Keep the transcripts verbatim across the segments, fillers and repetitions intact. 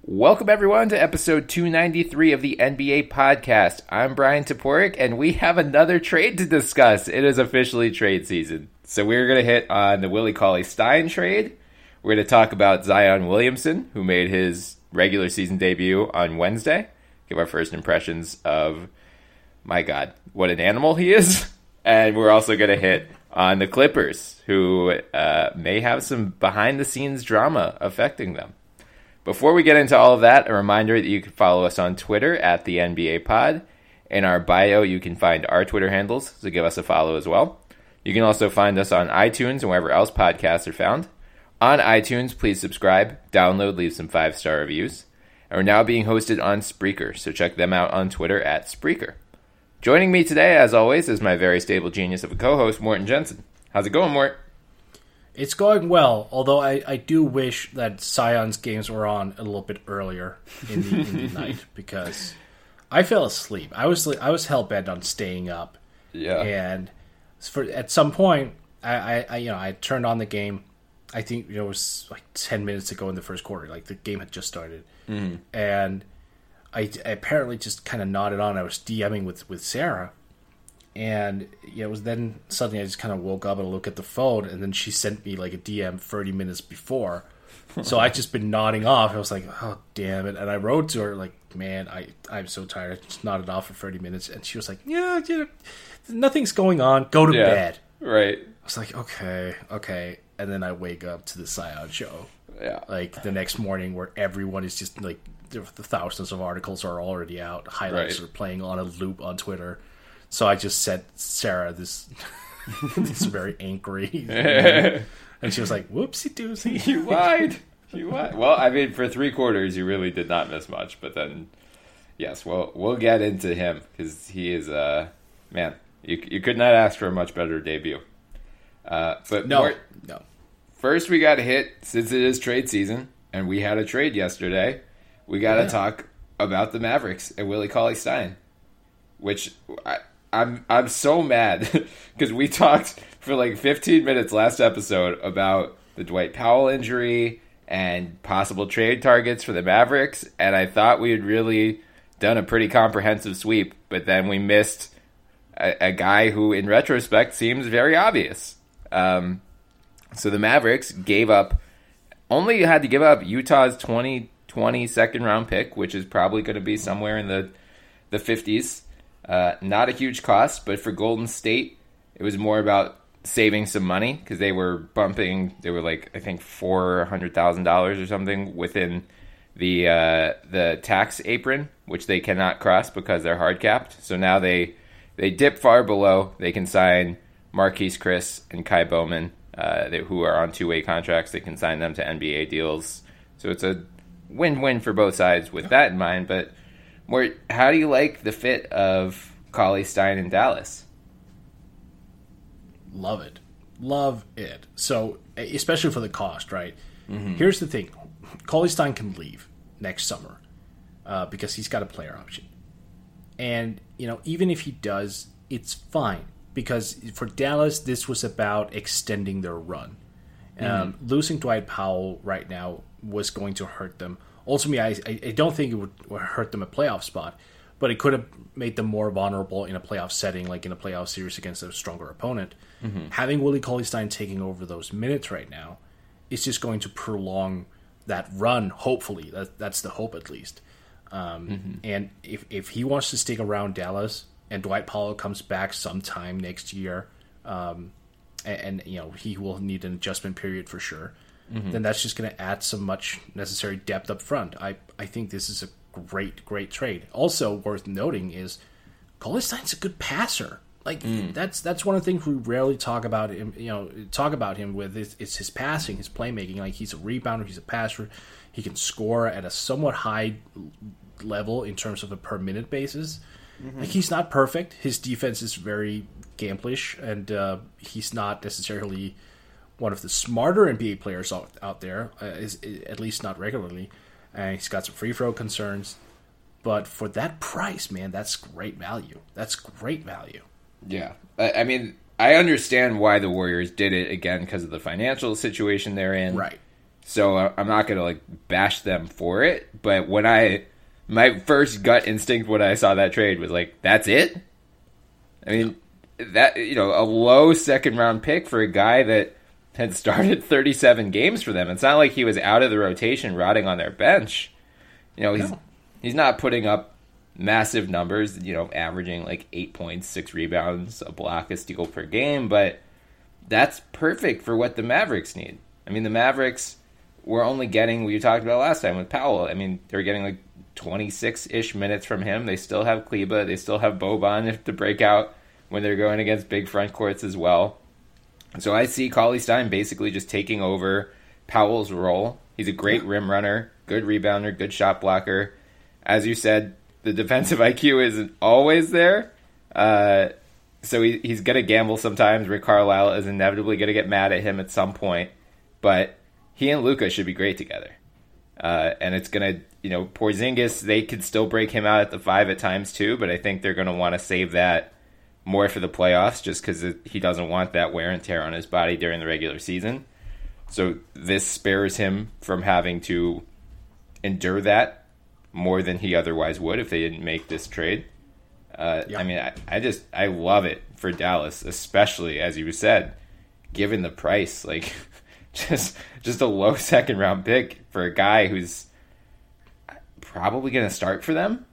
Welcome, everyone, to episode two ninety-three of the N B A podcast. I'm Brian Toporek, and we have another trade to discuss. It is officially trade season. So we're going to hit on the Willie Cauley-Stein trade. We're going to talk about Zion Williamson, who made his regular season debut on Wednesday. Give our first impressions of, my God, what an animal he is. And we're also going to hit on the Clippers, who uh, may have some behind-the-scenes drama affecting them. Before we get into all of that, a reminder that you can follow us on Twitter at the N B A Pod. In our bio, you can find our Twitter handles, so give us a follow as well. You can also find us on iTunes and wherever else podcasts are found. On iTunes, please subscribe, download, leave some five-star reviews. And we're now being hosted on Spreaker, so check them out on Twitter at Spreaker. Joining me today, as always, is my very stable genius of a co-host, Morten Jensen. How's it going, Mort? It's going well, although I, I do wish that Zion's games were on a little bit earlier in the, in the night, because I fell asleep. I was I was hell bent on staying up. Yeah. And for at some point, I, I, I you know I turned on the game. I think you know, it was like ten minutes to go in the first quarter. Like the game had just started, mm-hmm. and I, I apparently just kind of nodded on. I was DMing with with Sarah. And yeah, it was then suddenly I just kind of woke up and looked at the phone, and then she sent me like a D M thirty minutes before. So I just been nodding off. I was like, oh, damn it. And I wrote to her like, man, I, I'm so tired. I just nodded off for thirty minutes. And she was like, yeah, yeah, nothing's going on. Go to yeah, bed. Right. I was like, okay, okay. And then I wake up to the Zion show. Yeah. Like the next morning where everyone is just like, the thousands of articles are already out. Highlights right. are playing on a loop on Twitter. So I just sent Sarah this this very angry, and she was like, "Whoopsie doopsie, you lied, you lied." Well, I mean, for three quarters, you really did not miss much. But then, yes, we'll we'll get into him because he is uh man. You you could not ask for a much better debut. Uh, but no, more, no. First, we got to hit since it is trade season, and we had a trade yesterday. We got to yeah. talk about the Mavericks and Willie Cauley-Stein, which. I, I'm I'm so mad because we talked for like fifteen minutes last episode about the Dwight Powell injury and possible trade targets for the Mavericks, and I thought we had really done a pretty comprehensive sweep, but then we missed a, a guy who, in retrospect, seems very obvious. Um, so the Mavericks gave up, only had to give up Utah's twenty twenty second round pick, which is probably going to be somewhere in the the fifties. Uh, not a huge cost, but for Golden State, it was more about saving some money because they were bumping. They were like I think four hundred thousand dollars or something within the uh, the tax apron, which they cannot cross because they're hard capped. So now they they dip far below. They can sign Marquise Chris and Kai Bowman, uh, they, who are on two way contracts. They can sign them to N B A deals. So it's a win win for both sides with that in mind, but. More, how do you like the fit of Cauley-Stein in Dallas? Love it. Love it. So, especially for the cost, right? Mm-hmm. Here's the thing. Cauley-Stein can leave next summer uh, because he's got a player option. And, you know, even if he does, it's fine. Because for Dallas, this was about extending their run. Um, mm-hmm. Losing Dwight Powell right now was going to hurt them. Ultimately, I, I don't think it would hurt them a playoff spot, but it could have made them more vulnerable in a playoff setting, like in a playoff series against a stronger opponent. Mm-hmm. Having Willie Cauley-Stein taking over those minutes right now is just going to prolong that run, hopefully. That, that's the hope, at least. Um, mm-hmm. And if, if he wants to stick around Dallas and Dwight Powell comes back sometime next year, um, and, and you know he will need an adjustment period for sure, Mm-hmm. then that's just going to add some much necessary depth up front. I, I think this is a great, great trade. Also worth noting is Cauley-Stein's a good passer. Like mm. that's that's one of the things we rarely talk about him. You know, talk about him with is, is his passing, his playmaking. Like he's a rebounder, he's a passer. He can score at a somewhat high level in terms of a per minute basis. Mm-hmm. Like he's not perfect. His defense is very gamblish, and uh, he's not necessarily one of the smarter N B A players out, out there, uh, is, is at least not regularly. And he's got some free throw concerns. But for that price, man, that's great value. That's great value. Yeah. I, I mean, I understand why the Warriors did it, again, because of the financial situation they're in. Right. So I'm not going to like bash them for it. But when I, my first gut instinct when I saw that trade was like, that's it? I mean, that, you know, a low second round pick for a guy that had started thirty-seven games for them. It's not like he was out of the rotation rotting on their bench. You know, he's no. he's not putting up massive numbers, you know, averaging like eight points, six rebounds, a block, a steal per game, but that's perfect for what the Mavericks need. I mean, the Mavericks were only getting, we talked about last time with Powell, I mean, they were getting like twenty-six-ish minutes from him. They still have Kleba. They still have Boban to break out when they're going against big front courts as well. So I see Cauley-Stein basically just taking over Powell's role. He's a great rim runner, good rebounder, good shot blocker. As you said, the defensive I Q isn't always there. Uh, so he, he's going to gamble sometimes. Rick Carlisle is inevitably going to get mad at him at some point. But he and Luka should be great together. Uh, and it's going to, you know, Porzingis, they could still break him out at the five at times too, but I think they're going to want to save that more for the playoffs just because he doesn't want that wear and tear on his body during the regular season. So this spares him from having to endure that more than he otherwise would if they didn't make this trade. Uh, yeah. I mean, I, I just, I love it for Dallas, especially, as you said, given the price. Like, just just a low second round pick for a guy who's probably going to start for them.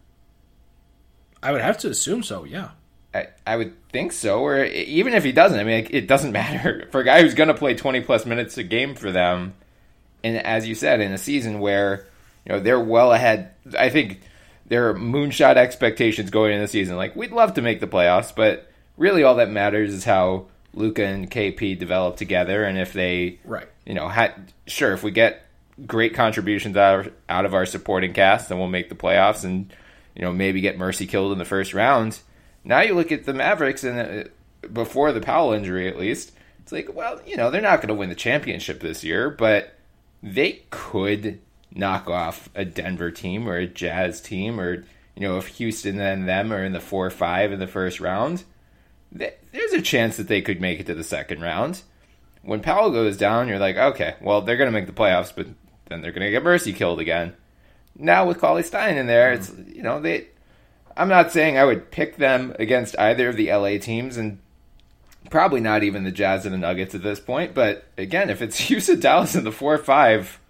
I would have to assume so, yeah. I, I would think so, or even if he doesn't, I mean, it, it doesn't matter. For a guy who's going to play twenty-plus minutes a game for them, and as you said, in a season where, you know, they're well ahead, I think there are moonshot expectations going into the season. Like, we'd love to make the playoffs, but really all that matters is how Luka and K P develop together, and if they, right. you know, ha- sure, if we get great contributions out of, out of our supporting cast, then we'll make the playoffs and, you know, maybe get mercy killed in the first round. Now you look at the Mavericks, and uh, before the Powell injury at least, it's like, well, you know, they're not going to win the championship this year, but they could knock off a Denver team or a Jazz team, or, you know, if Houston and them are in the four or five in the first round, th- there's a chance that they could make it to the second round. When Powell goes down, you're like, okay, well, they're going to make the playoffs, but then they're going to get mercy killed again. Now with Cauley-Stein in there, it's, you know, they... I'm not saying I would pick them against either of the L A teams, and probably not even the Jazz and the Nuggets at this point. But again, if it's Houston, Dallas in the four or five,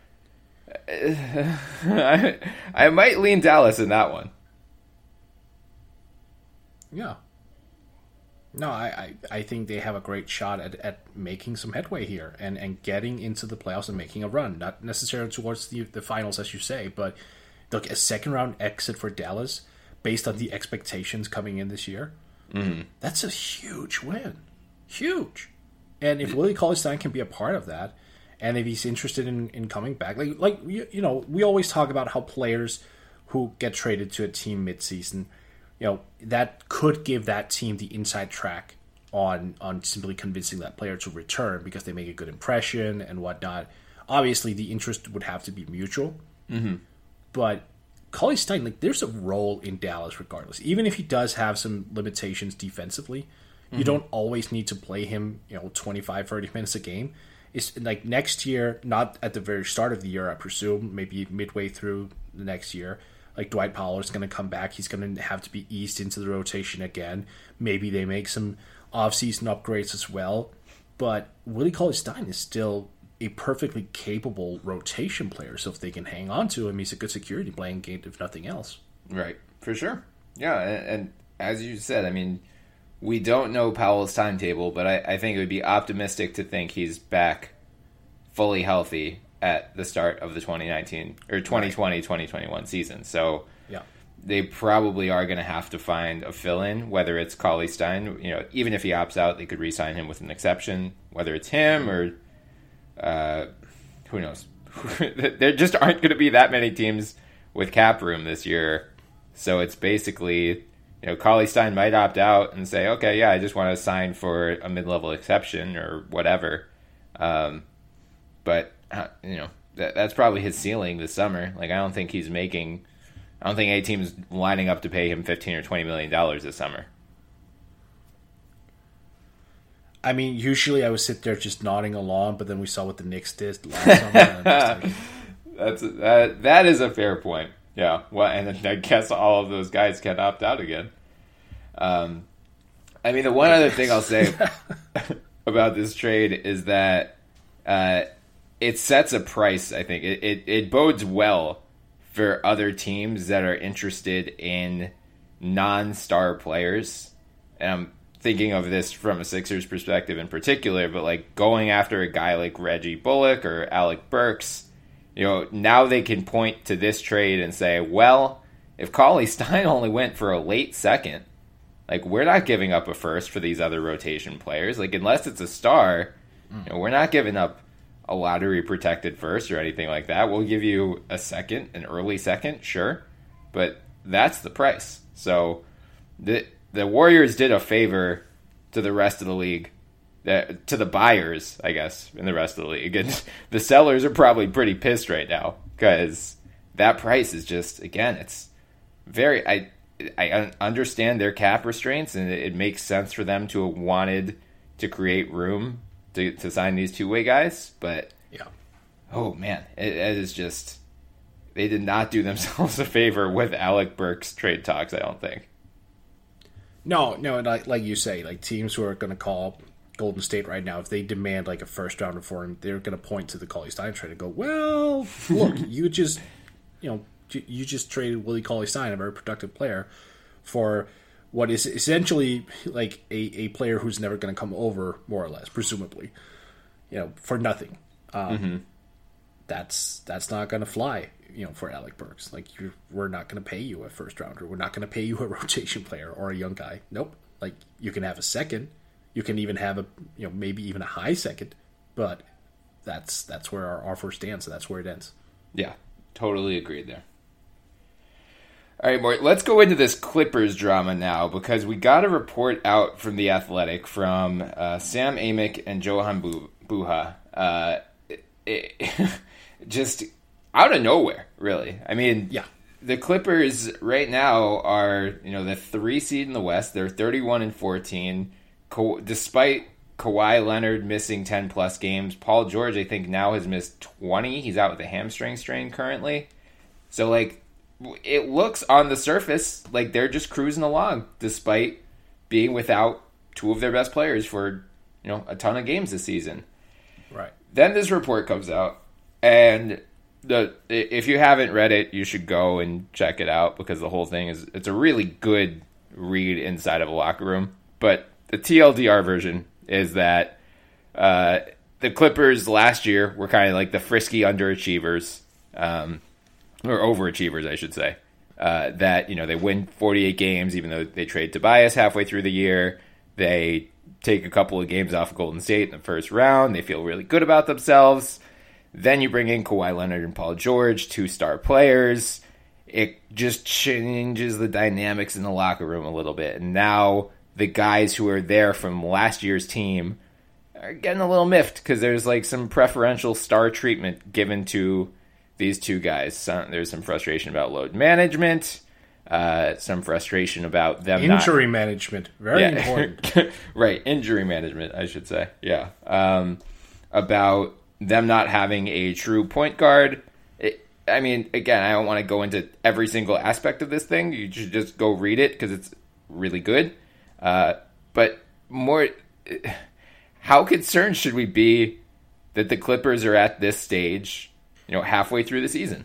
I, I might lean Dallas in that one. Yeah. No, I, I, I think they have a great shot at, at making some headway here and, and getting into the playoffs and making a run. Not necessarily towards the, the finals, as you say, but look, a second round exit for Dallas based on the expectations coming in this year, mm-hmm. that's a huge win. Huge. And if Willie Cauley-Stein can be a part of that, and if he's interested in, in coming back, like, like you, you know, we always talk about how players who get traded to a team midseason, you know, that could give that team the inside track on, on simply convincing that player to return because they make a good impression and whatnot. Obviously, the interest would have to be mutual, mm-hmm. but Cauley-Stein, like, there's a role in Dallas regardless. Even if he does have some limitations defensively, mm-hmm. you don't always need to play him, you know, twenty-five, thirty minutes a game. It's like next year, not at the very start of the year, I presume, maybe midway through the next year, like Dwight Powell is going to come back. He's going to have to be eased into the rotation again. Maybe they make some off-season upgrades as well. But Willie Cauley-Stein is still a perfectly capable rotation player, so if they can hang on to him, he's a good security blanket, if nothing else. Right, for sure. Yeah, and, and as you said, I mean, we don't know Powell's timetable, but I, I think it would be optimistic to think he's back fully healthy at the start of the twenty nineteen or twenty twenty twenty twenty-one season. So yeah, they probably are going to have to find a fill-in, whether it's Cauley-Stein. You know, even if he opts out, they could re-sign him with an exception, whether it's him or Uh, who knows? There just aren't going to be that many teams with cap room this year. So it's basically, you know, Cauley-Stein might opt out and say, okay, yeah, I just want to sign for a mid-level exception or whatever. Um, but, uh, you know, that, that's probably his ceiling this summer. Like, I don't think he's making, I don't think any team's lining up to pay him fifteen or twenty million dollars this summer. I mean, usually I would sit there just nodding along, but then we saw what the Knicks did last summer. And just like, That's that. That is a fair point. Yeah. Well, and then I guess all of those guys can opt out again. Um, I mean, the one other thing I'll say about this trade is that uh, it sets a price. I think it, it it bodes well for other teams that are interested in non-star players. And I'm thinking of this from a Sixers perspective in particular, but like going after a guy like Reggie Bullock or Alec Burks, you know, now they can point to this trade and say, well, if Cauley Stein only went for a late second, like we're not giving up a first for these other rotation players. Like unless it's a star, mm. you know, we're not giving up a lottery protected first or anything like that. We'll give you a second, an early second, sure, but that's the price. So the the Warriors did a favor to the rest of the league, that to the buyers, I guess, in the rest of the league. And the sellers are probably pretty pissed right now because that price is just, again, it's very. I I understand their cap restraints, and it, it makes sense for them to have wanted to create room to to sign these two way guys, but yeah, oh man, it, it is just. They did not do themselves a favor with Alec Burks trade talks, I don't think. No, no, like like you say, like teams who are going to call Golden State right now, if they demand like a first rounder for him, they're going to point to the Cauley Stein trade and go, "Well, look, you just, you know, you just traded Willie Cauley Stein, a very productive player, for what is essentially like a, a player who's never going to come over, more or less, presumably, you know, for nothing." Um, mm-hmm. That's that's not going to fly. You know, for Alec Burks, like you're, we're not going to pay you a first rounder. We're not going to pay you a rotation player or a young guy. Nope. Like you can have a second, you can even have a you know maybe even a high second, but that's that's where our offer stands. So that's where it ends. Yeah, totally agreed there. All right, Mort, let's go into this Clippers drama now because we got a report out from The Athletic from uh, Sam Amick and Johan Buha. Uh, it, it, just. Out of nowhere, really. I mean, yeah. The Clippers right now are, you know, the three seed in the West. They're thirty-one and fourteen. Ka- despite Kawhi Leonard missing ten plus games, Paul George, I think, now has missed twenty. He's out with a hamstring strain currently. So, like, it looks on the surface like they're just cruising along, despite being without two of their best players for, you know, a ton of games this season. Right. Then this report comes out, and the if you haven't read it, you should go and check it out because the whole thing is it's a really good read inside of a locker room. But the T L D R version is that uh, the Clippers last year were kind of like the frisky underachievers, um, or overachievers, I should say. Uh, that you know they win forty-eight games even though they trade Tobias halfway through the year. They take a couple of games off of Golden State in the first round. They feel really good about themselves. Then you bring in Kawhi Leonard and Paul George, two star players. It just changes the dynamics in the locker room a little bit. And now the guys who are there from last year's team are getting a little miffed because there's like some preferential star treatment given to these two guys. Some, there's some frustration about load management, uh, some frustration about them injury not, management, very yeah. important. Right, injury management, I should say. Yeah, um, about them not having a true point guard. It, I mean, again, I don't want to go into every single aspect of this thing. You should just go read it because it's really good. Uh, but more, how concerned should we be that the Clippers are at this stage, you know, halfway through the season?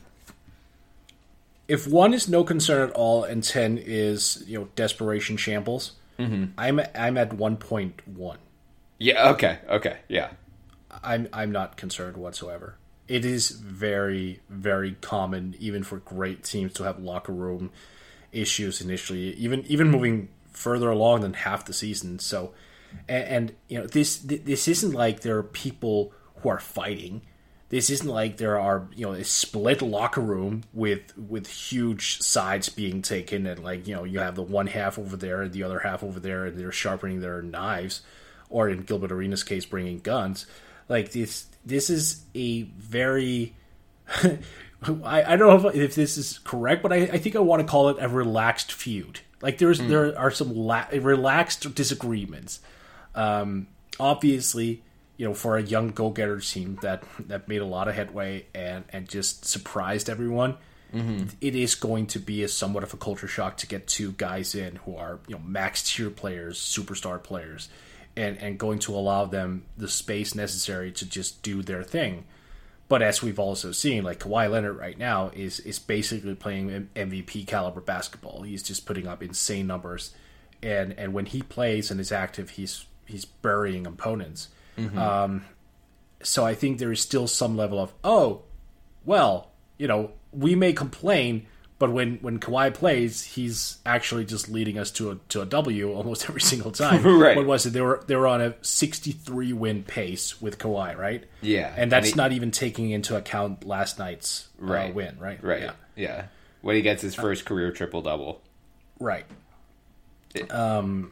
If one is no concern at all and ten is, you know, desperation shambles, mm-hmm. I'm I'm at one point one. Yeah. Okay. Okay. Yeah. I'm I'm not concerned whatsoever. It is very, very common, even for great teams, to have locker room issues initially, even even moving further along than half the season. So, and, and you know, this this isn't like there are people who are fighting. This isn't like there are, you know, a split locker room with with huge sides being taken, and like, you know, you have the one half over there and the other half over there, and they're sharpening their knives, or in Gilbert Arenas' case, bringing guns. Like this, this is a very, I, I don't know if, if this is correct, but I, I think I want to call it a relaxed feud. Like there's, mm. there are some la- relaxed disagreements. Um, obviously, you know, for a young go-getter team that, that made a lot of headway and, and just surprised everyone, mm-hmm. it is going to be a somewhat of a culture shock to get two guys in who are, you know, max tier players, superstar players, and, and going to allow them the space necessary to just do their thing. But as we've also seen, like Kawhi Leonard right now is is basically playing M V P caliber basketball. He's just putting up insane numbers, and and when he plays and is active, he's he's burying opponents. Mm-hmm. Um, so I think there is still some level of, oh, well, you know, we may complain, but when, when Kawhi plays, he's actually just leading us to a to a W almost every single time. Right. What was it? They were they were on a sixty-three win pace with Kawhi, right? Yeah, and that's and he, not even taking into account last night's right. uh, win, right? Right. Yeah. yeah. When he gets his first uh, career triple double. Right. It, um.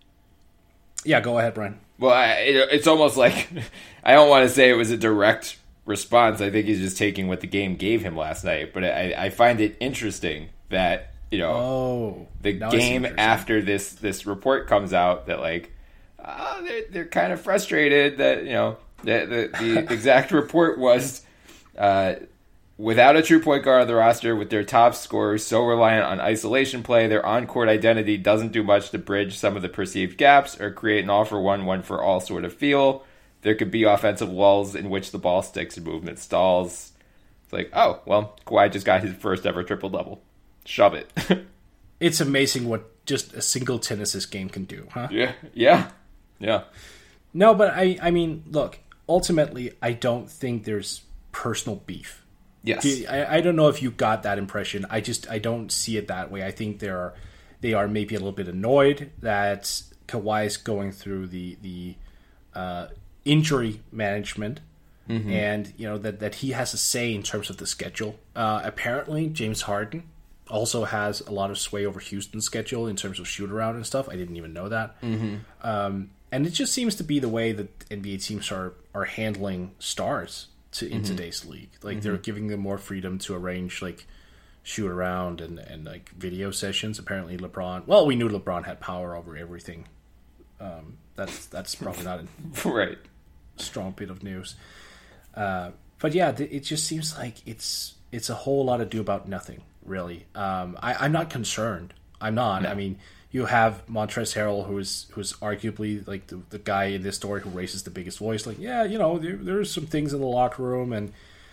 Yeah, go ahead, Brian. Well, I, it, it's almost like I don't want to say it was a direct response. I think he's just taking what the game gave him last night. But I, I find it interesting that, you know, oh, the game after this this report comes out that, like, oh, they're, they're kind of frustrated that, you know, the, the, the exact report was uh, without a true point guard on the roster, with their top scorers so reliant on isolation play, their on-court identity doesn't do much to bridge some of the perceived gaps or create an all-for-one, one-for-all sort of feel. There could be offensive lulls in which the ball sticks and movement stalls. It's like, oh, well, Kawhi just got his first ever triple-double. Shove it. It's amazing what just a single tennis game can do, huh? Yeah, yeah, yeah. No, but I, I mean, look, ultimately, I don't think there's personal beef. Yes. I, I don't know if you got that impression. I just I don't see it that way. I think they are they are maybe a little bit annoyed that Kawhi is going through the the uh, injury management, mm-hmm. and you know that, that he has a say in terms of the schedule. Uh, apparently, James Harden also has a lot of sway over Houston's schedule in terms of shoot around and stuff. I didn't even know that. Mm-hmm. Um, and it just seems to be the way that N B A teams are are handling stars. To, in mm-hmm. today's league, like mm-hmm. they're giving them more freedom to arrange like shoot around and, and like video sessions. Apparently, LeBron. Well, we knew LeBron had power over everything. Um, that's that's probably not a right strong bit of news. Uh, but yeah, th- it just seems like it's it's a whole lot of do about nothing, really. Um, I, I'm not concerned. I'm not. No. I mean, you have Montrezl Harrell, who's who's arguably like the, the guy in this story who raises the biggest voice. Like, yeah, you know, there, there's some things in the locker room, and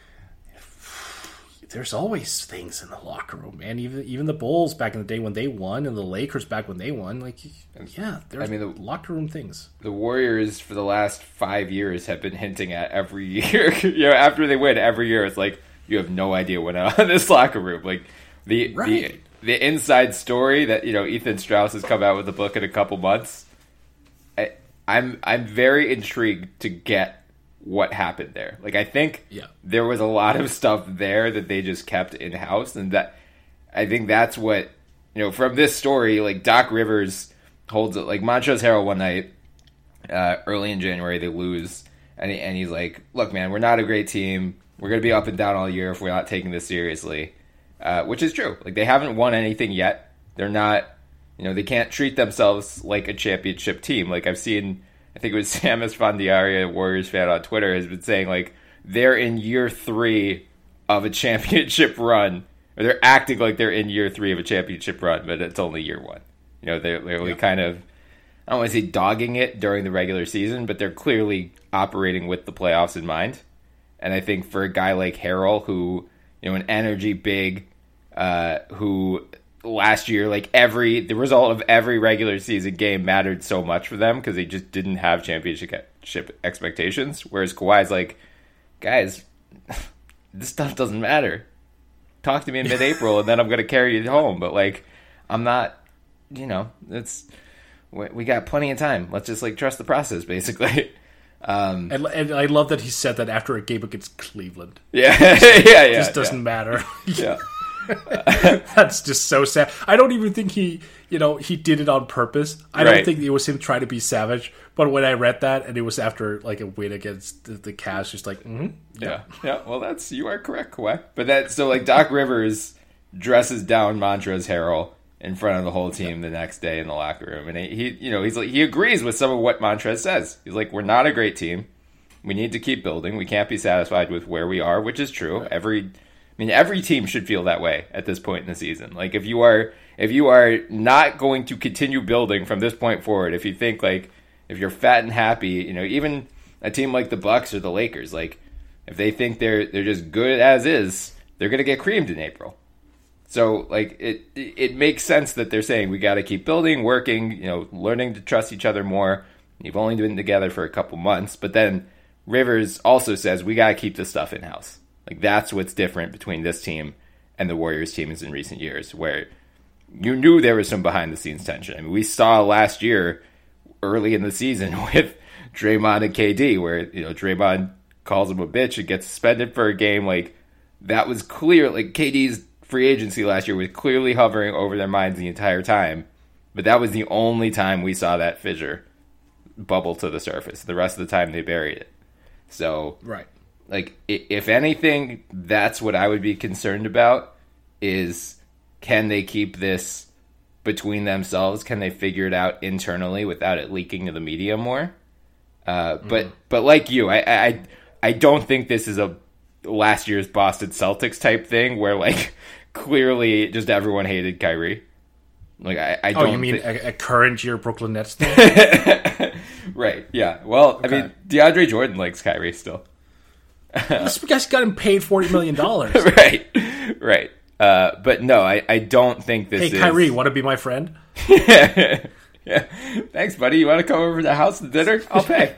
there's always things in the locker room, man. Even even the Bulls back in the day when they won, and the Lakers back when they won, like, yeah, there's I mean, the, locker room things. The Warriors for the last five years have been hinting at every year. You know, after they win every year, it's like you have no idea what on in this locker room. Like the right. the. The inside story that, you know, Ethan Strauss has come out with a book in a couple months. I, I'm I'm very intrigued to get what happened there. Like, I think yeah. there was a lot of stuff there that they just kept in house, and that I think that's what, you know, from this story, like Doc Rivers holds it. Like Montrezl Harrell one night, uh, early in January, they lose, and he, and he's like, "Look, man, we're not a great team. We're gonna be up and down all year if we're not taking this seriously." Uh, which is true. Like, they haven't won anything yet. They're not, you know, they can't treat themselves like a championship team. Like, I've seen, I think it was Sam Esfandiari, a Warriors fan on Twitter, has been saying, like, they're in year three of a championship run. Or they're acting like they're in year three of a championship run, but it's only year one. You know, they're, they're yeah. kind of, I don't want to say dogging it during the regular season, but they're clearly operating with the playoffs in mind. And I think for a guy like Harrell, who, you know, an energy big, Uh, who last year, like every the result of every regular season game mattered so much for them because they just didn't have championship expectations. Whereas Kawhi's like, guys, this stuff doesn't matter. Talk to me in mid-April, and then I'm gonna carry you home. But like, I'm not, you know, it's we, we got plenty of time. Let's just like trust the process, basically. Um, and, and I love that he said that after a game against Cleveland. Yeah, yeah, yeah. It just doesn't yeah. matter. Yeah. That's just so sad. I don't even think he, you know, he did it on purpose. I right. don't think it was him trying to be savage. But when I read that, and it was after like a win against the, the Cavs, just like, mm-hmm, yeah. yeah, yeah. Well, that's you are correct, Kawhi. But that so like Doc Rivers dresses down Montrezl Harrell in front of the whole team the next day in the locker room. And he, he, you know, he's like, he agrees with some of what Montrez says. He's like, we're not a great team. We need to keep building. We can't be satisfied with where we are, which is true. Every, I mean, every team should feel that way at this point in the season. Like, if you are, if you are not going to continue building from this point forward, if you think like, if you're fat and happy, you know, even a team like the Bucks or the Lakers, like, if they think they're they're just good as is, they're going to get creamed in April. So, like, it it makes sense that they're saying we got to keep building, working, you know, learning to trust each other more. You've only been together for a couple months, but then Rivers also says we got to keep this stuff in house. Like, that's what's different between this team and the Warriors teams in recent years, where you knew there was some behind the scenes tension. I mean, we saw last year early in the season with Draymond and K D, where, you know, Draymond calls him a bitch and gets suspended for a game. Like, that was clear. Like, K D's free agency last year was clearly hovering over their minds the entire time, but that was the only time we saw that fissure bubble to the surface. The rest of the time they buried it. So, right, like, if anything, that's what I would be concerned about, is can they keep this between themselves? Can they figure it out internally without it leaking to the media more? Uh, but mm. but like you, I, I I don't think this is a last year's Boston Celtics type thing where, like, clearly just everyone hated Kyrie. Like, I, I don't. Oh, you mean th- a, a current year Brooklyn Nets thing? Right. Yeah. Well, okay. I mean, DeAndre Jordan likes Kyrie still. This guy's got him paid forty million dollars. Right. Right. Uh, but no, I, I don't think this hey, is... Hey, Kyrie, want to be my friend? Yeah. Thanks, buddy. You want to come over to the house for dinner? I'll pay.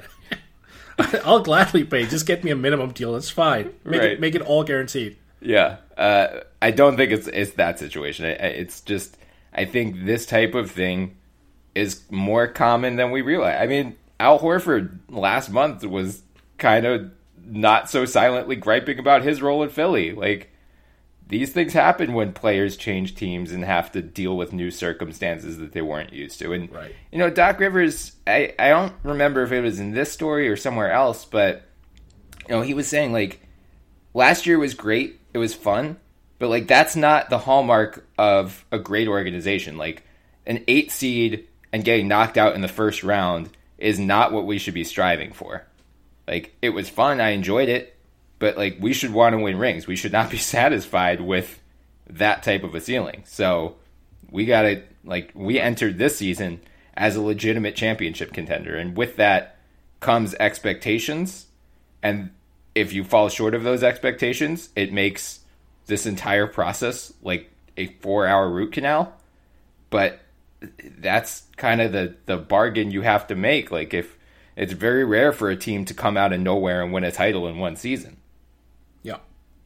I'll gladly pay. Just get me a minimum deal. It's fine. Make, right. it, make it all guaranteed. Yeah. Uh, I don't think it's it's that situation. It's just, I think this type of thing is more common than we realize. I mean, Al Horford last month was kind of not so silently griping about his role in Philly. Like, these things happen when players change teams and have to deal with new circumstances that they weren't used to. And, right. you know, Doc Rivers, I, I don't remember if it was in this story or somewhere else, but, you know, he was saying, like, last year was great. It was fun. But, like, that's not the hallmark of a great organization. Like, an eight seed and getting knocked out in the first round is not what we should be striving for. Like, it was fun. I enjoyed it. But, like, we should want to win rings. We should not be satisfied with that type of a ceiling. So we got to, like, we entered this season as a legitimate championship contender. And with that comes expectations. And if you fall short of those expectations, it makes this entire process like a four-hour root canal. But that's kind of the, the bargain you have to make. Like, if it's very rare for a team to come out of nowhere and win a title in one season. Yeah.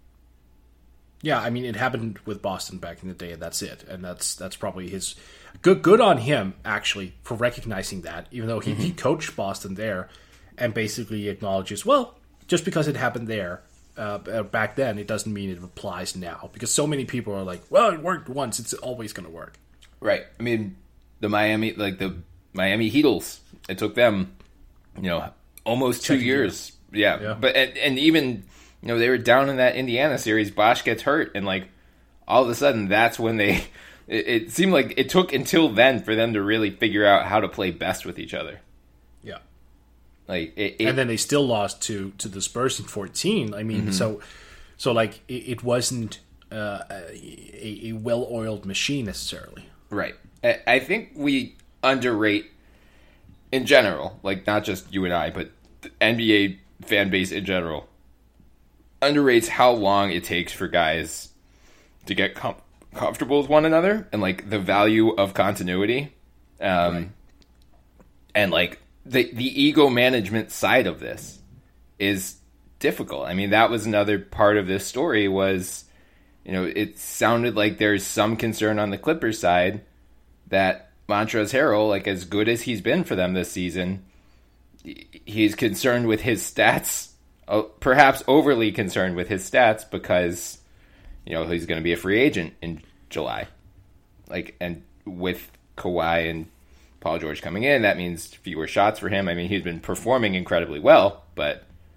Yeah, I mean, it happened with Boston back in the day, and that's it. And that's that's probably his... Good good on him, actually, for recognizing that, even though he, mm-hmm. he coached Boston there and basically acknowledges, well, just because it happened there uh, back then, it doesn't mean it applies now. Because so many people are like, well, it worked once, it's always going to work. Right. I mean, the Miami, like the Miami Heatles, it took them, you know, almost two Second years. Year. Yeah. yeah. But, and, and even... You know, they were down in that Indiana series. Bosh gets hurt, and, like, all of a sudden, that's when they... It, it seemed like it took until then for them to really figure out how to play best with each other. Yeah. Like, it, it, and then they still lost to, to the Spurs in fourteen. I mean, mm-hmm. so, so like, it, it wasn't uh, a, a well-oiled machine, necessarily. Right. I, I think we underrate, in general, like, not just you and I, but the N B A fan base in general, underrates how long it takes for guys to get com- comfortable with one another and, like, the value of continuity. Um, right. And, like, the the ego management side of this is difficult. I mean, that was another part of this story was, you know, it sounded like there's some concern on the Clippers side that Montrezl Harrell, like, as good as he's been for them this season, he's concerned with his stats. Uh, perhaps overly concerned with his stats because, you know, he's going to be a free agent in July. Like, and with Kawhi and Paul George coming in, that means fewer shots for him. I mean, he's been performing incredibly well, but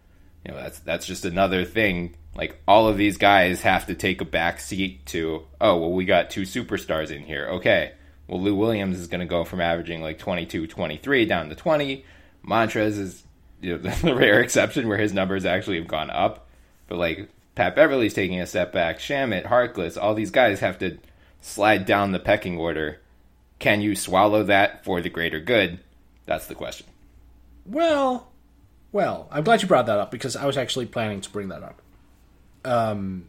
you know, that's that's just another thing. Like, all of these guys have to take a back seat to, oh, well, we got two superstars in here. Okay, well, Lou Williams is going to go from averaging like twenty-two, twenty-three down to twenty. Montrez is, you know, the rare exception where his numbers actually have gone up. But, like, Pat Beverly's taking a step back. Shamet, Harkless, all these guys have to slide down the pecking order. Can you swallow that for the greater good? That's the question. Well, well, I'm glad you brought that up because I was actually planning to bring that up. Um,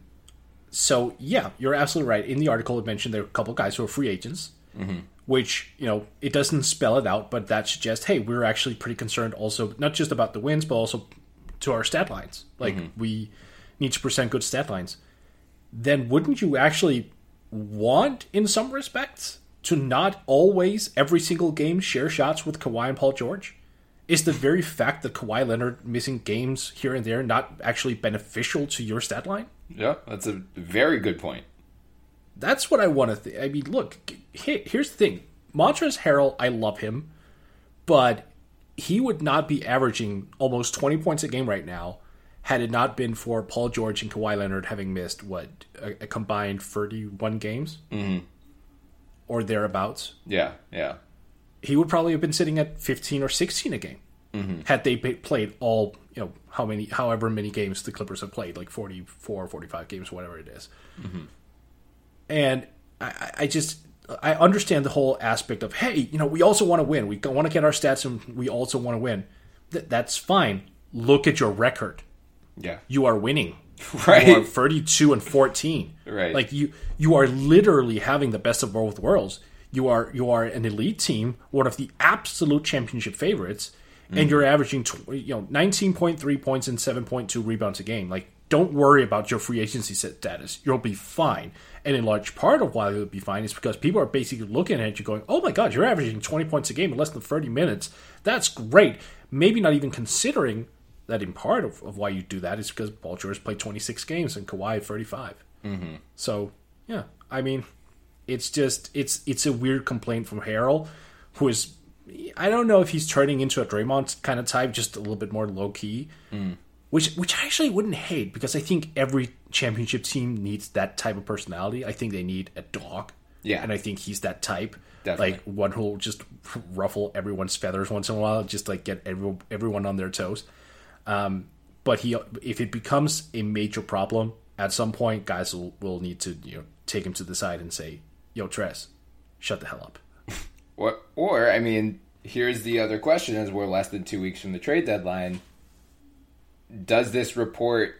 so yeah, you're absolutely right. In the article, it mentioned there are a couple guys who are free agents, mm-hmm. which, you know, it doesn't spell it out, but that suggests, hey, we're actually pretty concerned also, not just about the wins, but also to our stat lines. Like, mm-hmm. we need to present good stat lines. Then wouldn't you actually want, in some respects, to not always, every single game, share shots with Kawhi and Paul George? Is the very fact that Kawhi Leonard missing games here and there not actually beneficial to your stat line? Yeah, that's a very good point. That's what I want to think. I mean, look, here's the thing. Montrezl Harrell, I love him, but he would not be averaging almost twenty points a game right now had it not been for Paul George and Kawhi Leonard having missed, what, a, a combined thirty-one games? Mm-hmm. Or thereabouts. Yeah, yeah. He would probably have been sitting at fifteen or sixteen a game mm-hmm. had they played all, you know, how many, however many games the Clippers have played, like forty-four, forty-five games, whatever it is. Mm-hmm. And I, I just, I understand the whole aspect of, hey, you know, we also want to win. We want to get our stats and we also want to win. Th- that's fine. Look at your record. Yeah. You are winning. Right. You are thirty-two and fourteen. Right. Like, you, you are literally having the best of both worlds. You are you are an elite team, one of the absolute championship favorites, mm. and you're averaging tw- you know nineteen point three points and seven point two rebounds a game. Like, don't worry about your free agency status. You'll be fine. And in large part of why you'll be fine is because people are basically looking at you going, oh my God, you're averaging twenty points a game in less than thirty minutes. That's great. Maybe not even considering that in part of, of why you do that is because Paul George played twenty-six games and Kawhi thirty-five. Mm-hmm. So, yeah, I mean... It's just, it's it's a weird complaint from Harrell, who is, I don't know if he's turning into a Draymond kind of type, just a little bit more low-key, mm. which which I actually wouldn't hate, because I think every championship team needs that type of personality. I think they need a dog, yeah, and I think he's that type, Definitely. Like one who'll just ruffle everyone's feathers once in a while, just like get every, everyone on their toes. Um, but he, if it becomes a major problem, at some point, guys will, will need to, you know, take him to the side and say, yo, Trez, shut the hell up. Or, or, I mean, here's the other question, as we're less than two weeks from the trade deadline. Does this report...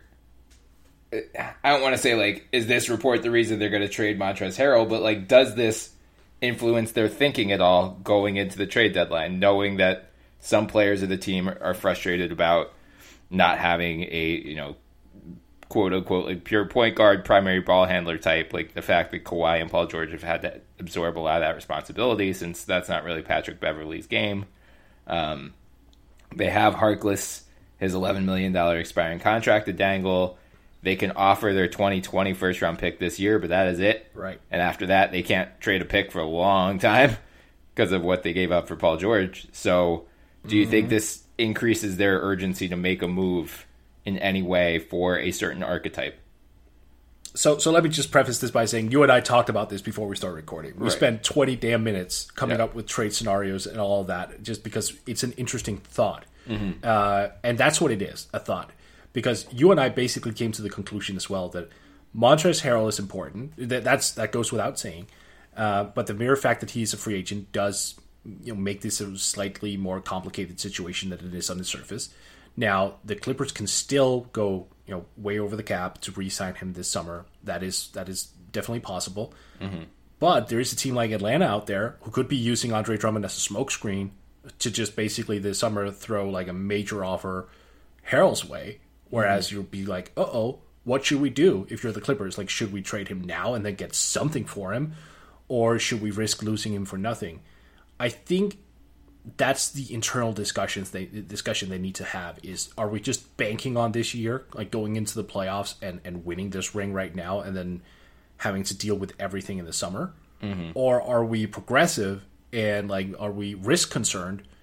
I don't want to say, like, is this report the reason they're going to trade Montrezl Harrell, but, like, does this influence their thinking at all going into the trade deadline, knowing that some players of the team are frustrated about not having a, you know, quote-unquote, like, pure point guard, primary ball handler type, like the fact that Kawhi and Paul George have had to absorb a lot of that responsibility, since that's not really Patrick Beverley's game. Um, they have Harkless, his eleven million dollars expiring contract to dangle. They can offer their twenty twenty first-round pick this year, but that is it. Right. And after that, they can't trade a pick for a long time because of what they gave up for Paul George. So do you mm-hmm. think this increases their urgency to make a move in any way for a certain archetype? So so let me just preface this by saying you and I talked about this before we started recording. We right. spent twenty damn minutes coming yeah. up with trade scenarios and all of that, just because it's an interesting thought. Mm-hmm. Uh, and that's what it is, a thought. Because you and I basically came to the conclusion as well that Montrezl Harrell is important. That that's that goes without saying. Uh, but the mere fact that he's a free agent does, you know, make this a slightly more complicated situation than it is on the surface. Now, the Clippers can still go, you know, way over the cap to re-sign him this summer. That is that is definitely possible. Mm-hmm. But there is a team like Atlanta out there who could be using Andre Drummond as a smokescreen to just basically this summer throw like a major offer Harrell's way. Whereas mm-hmm. you'll be like, uh-oh, what should we do if you're the Clippers? Like, should we trade him now and then get something for him? Or should we risk losing him for nothing? I think that's the internal discussions they the discussion they need to have is, are we just banking on this year, like going into the playoffs and, and winning this ring right now and then having to deal with everything in the summer? Mm-hmm. Or are we progressive and, like, are we risk concerned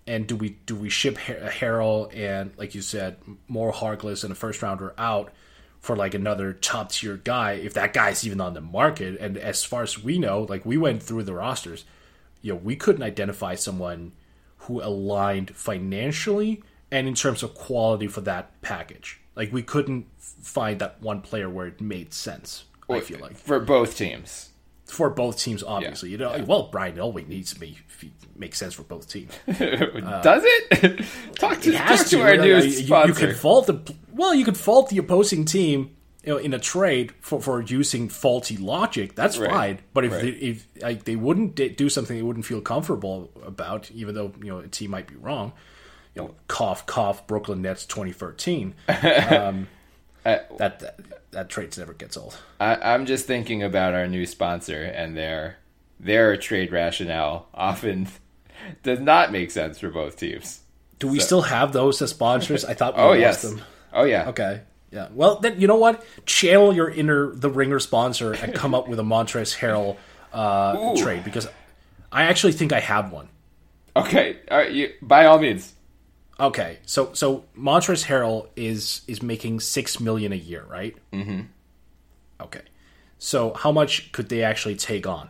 and do we do we ship Har- Harrell and, like you said, more Harkless and a first rounder out for like another top tier guy, if that guy's even on the market? And as far as we know, like we went through the rosters, you know, we couldn't identify someone who aligned financially and in terms of quality for that package. Like we couldn't find that one player where it made sense. I feel like for both teams. For both teams, obviously. Yeah. You know, yeah. Well, Brian Elway needs to be make sense for both teams. Does it? talk to, it has talk to. to our you, new you, sponsor. You could fault the well. You could fault the opposing team, you know, in a trade for, for using faulty logic. That's right. fine. But if right. they, if like, they wouldn't do something they wouldn't feel comfortable about, even though you know a team might be wrong. You know, cough, cough. Brooklyn Nets, twenty thirteen. Um, I, that, that that trade never gets old. I, I'm just thinking about our new sponsor and their their trade rationale often does not make sense for both teams. Do we so. still have those as sponsors? I thought we oh lost yes. them. Oh yeah. Okay. Yeah. Well, then you know what? Channel your inner the Ringer sponsor and come up with a Montrezl Harrell uh, trade, because I actually think I have one. Okay. All right, you, by all means. Okay, so so Montrezl Harrell is is making six million a year, right? Mm-hmm. Okay, so how much could they actually take on?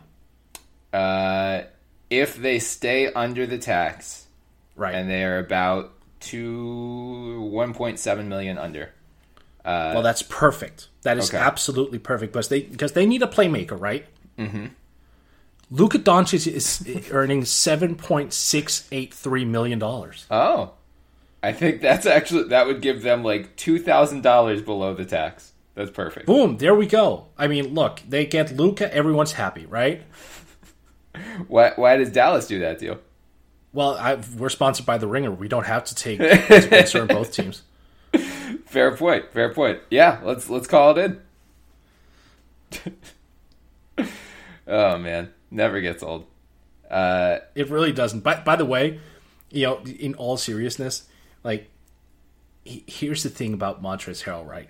Uh, if they stay under the tax, right, and they are about two one point seven million under. Uh, well, that's perfect. That is okay. absolutely perfect because they because they need a playmaker, right? Mm-hmm. Luka Doncic is earning seven point six eight three million dollars. Oh. I think that's actually, that would give them like two thousand dollars below the tax. That's perfect. Boom, there we go. I mean, look, they get Luka, everyone's happy, right? Why Why does Dallas do that deal? Well, I, we're sponsored by The Ringer. We don't have to take to concern both teams. Fair point, fair point. Yeah, let's let's call it in. Oh, man. Never gets old. Uh, it really doesn't. By, by the way, you know, in all seriousness, like, he, here's the thing about Montrezl Harrell, right?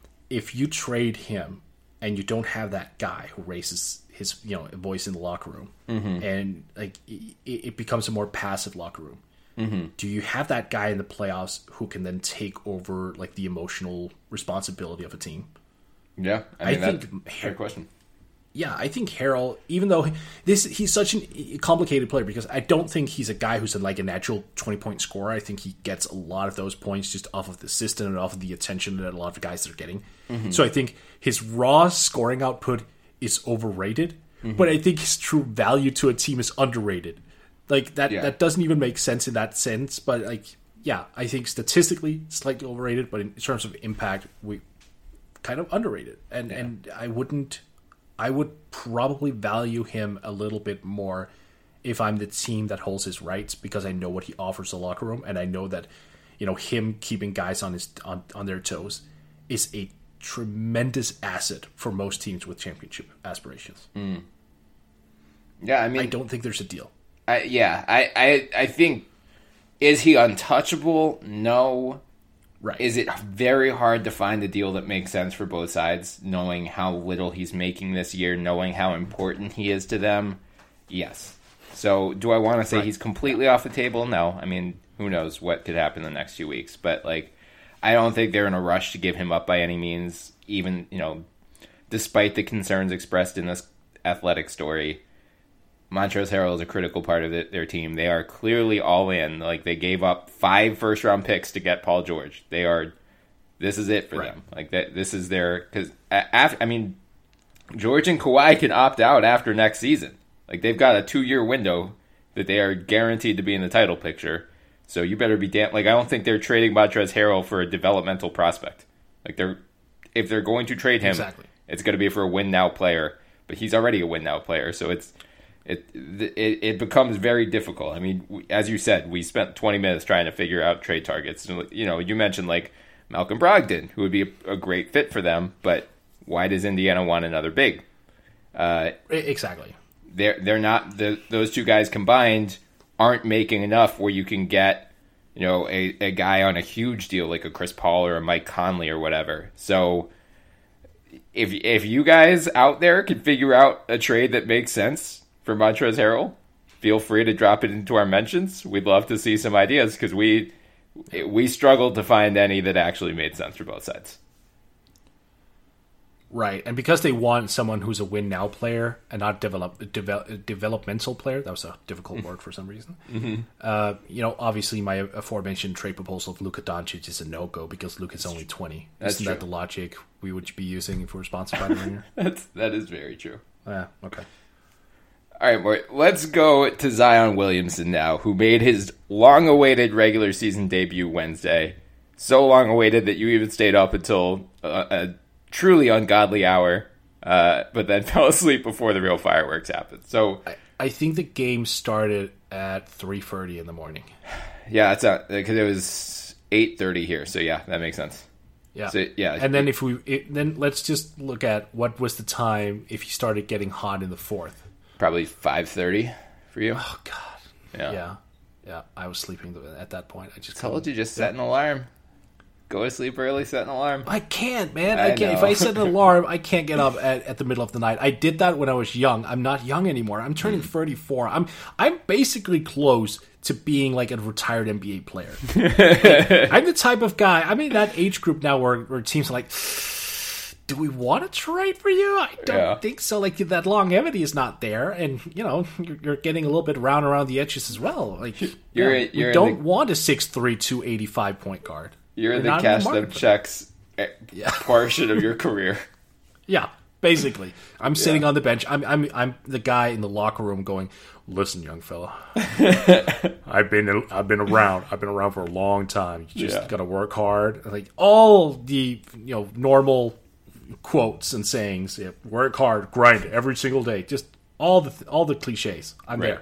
If you trade him and you don't have that guy who raises his, you know, voice in the locker room, mm-hmm. and like it, it becomes a more passive locker room, mm-hmm. do you have that guy in the playoffs who can then take over like the emotional responsibility of a team? Yeah, I mean, I think that's a fair question. Yeah, I think Harrell, even though this he's such a complicated player, because I don't think he's a guy who's a, like a natural twenty-point scorer. I think he gets a lot of those points just off of the system and off of the attention that a lot of guys are getting. Mm-hmm. So I think his raw scoring output is overrated, mm-hmm. but I think his true value to a team is underrated. Like, that, yeah. that doesn't even make sense in that sense, but, like, yeah, I think statistically slightly overrated, but in terms of impact, we kind of underrated. And, yeah. and I wouldn't... I would probably value him a little bit more if I'm the team that holds his rights, because I know what he offers the locker room, and I know that, you know, him keeping guys on his on, on their toes is a tremendous asset for most teams with championship aspirations. Mm. Yeah, I mean, I don't think there's a deal. I, yeah, I, I I think, is he untouchable? No. Right. Is it very hard to find a deal that makes sense for both sides, knowing how little he's making this year, knowing how important he is to them? Yes. So do I want to say right. he's completely off the table? No. I mean, who knows what could happen in the next few weeks. But, like, I don't think they're in a rush to give him up by any means, even, you know, despite the concerns expressed in this Athletic story. Montrezl Harrell is a critical part of it, their team. They are clearly all in. Like, they gave up five first-round picks to get Paul George. They are, this is it for right. them. Like, that. This is their, because, I mean, George and Kawhi can opt out after next season. Like, they've got a two-year window that they are guaranteed to be in the title picture. So you better be damn, like, I don't think they're trading Montrezl Harrell for a developmental prospect. Like, they're, if they're going to trade him, exactly. it's going to be for a win-now player. But he's already a win-now player, so it's, It, it it becomes very difficult. I mean, as you said, we spent twenty minutes trying to figure out trade targets. You know, you mentioned like Malcolm Brogdon, who would be a, a great fit for them, but why does Indiana want another big? Uh, exactly. They're they're not the those two guys combined aren't making enough where you can get, you know, a, a guy on a huge deal like a Chris Paul or a Mike Conley or whatever. So if if you guys out there can figure out a trade that makes sense for Montrezl Harrell, feel free to drop it into our mentions. We'd love to see some ideas because we we struggled to find any that actually made sense for both sides. Right, and because they want someone who's a win now player and not develop, develop developmental player, that was a difficult word for some reason. Mm-hmm. Uh, you know, obviously my aforementioned trade proposal of Luka Doncic is a no go because Luka's only twenty. That's Isn't true. that the logic we would be using if we were sponsored by the Ringer? That's that is very true. Yeah, okay. All right, Mort, let's go to Zion Williamson now, who made his long-awaited regular season debut Wednesday. So long-awaited that you even stayed up until uh, a truly ungodly hour, uh, but then fell asleep before the real fireworks happened. So I, I think the game started at three thirty in the morning. Yeah, it's because it was eight thirty here. So yeah, that makes sense. Yeah, so, yeah. And then if we it, then let's just look at what was the time if he started getting hot in the fourth. Probably five thirty for you. Oh God. Yeah. Yeah. Yeah. I was sleeping at that point. I just told you just set an alarm. Go to sleep early, set an alarm. I can't, man. I, I can't. know. If I set an alarm, I can't get up at, at the middle of the night. I did that when I was young. I'm not young anymore. I'm turning thirty-four. I'm I'm basically close to being like a retired N B A player. Like, I'm the type of guy. I'm in that age group now where, where teams are like, do we want to trade for you? I don't Yeah. think so. Like that longevity is not there, and you know you're, you're getting a little bit round around the edges as well. Like You're- yeah, you're we in don't the- want a six three, two eighty-five point guard. You're We're the not in cash the them market for checks portion of your career. Yeah, basically. I'm sitting on the bench. I'm I'm I'm the guy in the locker room going, "Listen, young fella, I've been I've been around. I've been around for a long time. You just Yeah. got to work hard." Like all the you know normal quotes and sayings. Yeah, work hard, grind every single day. Just all the all the cliches. I'm Right. there.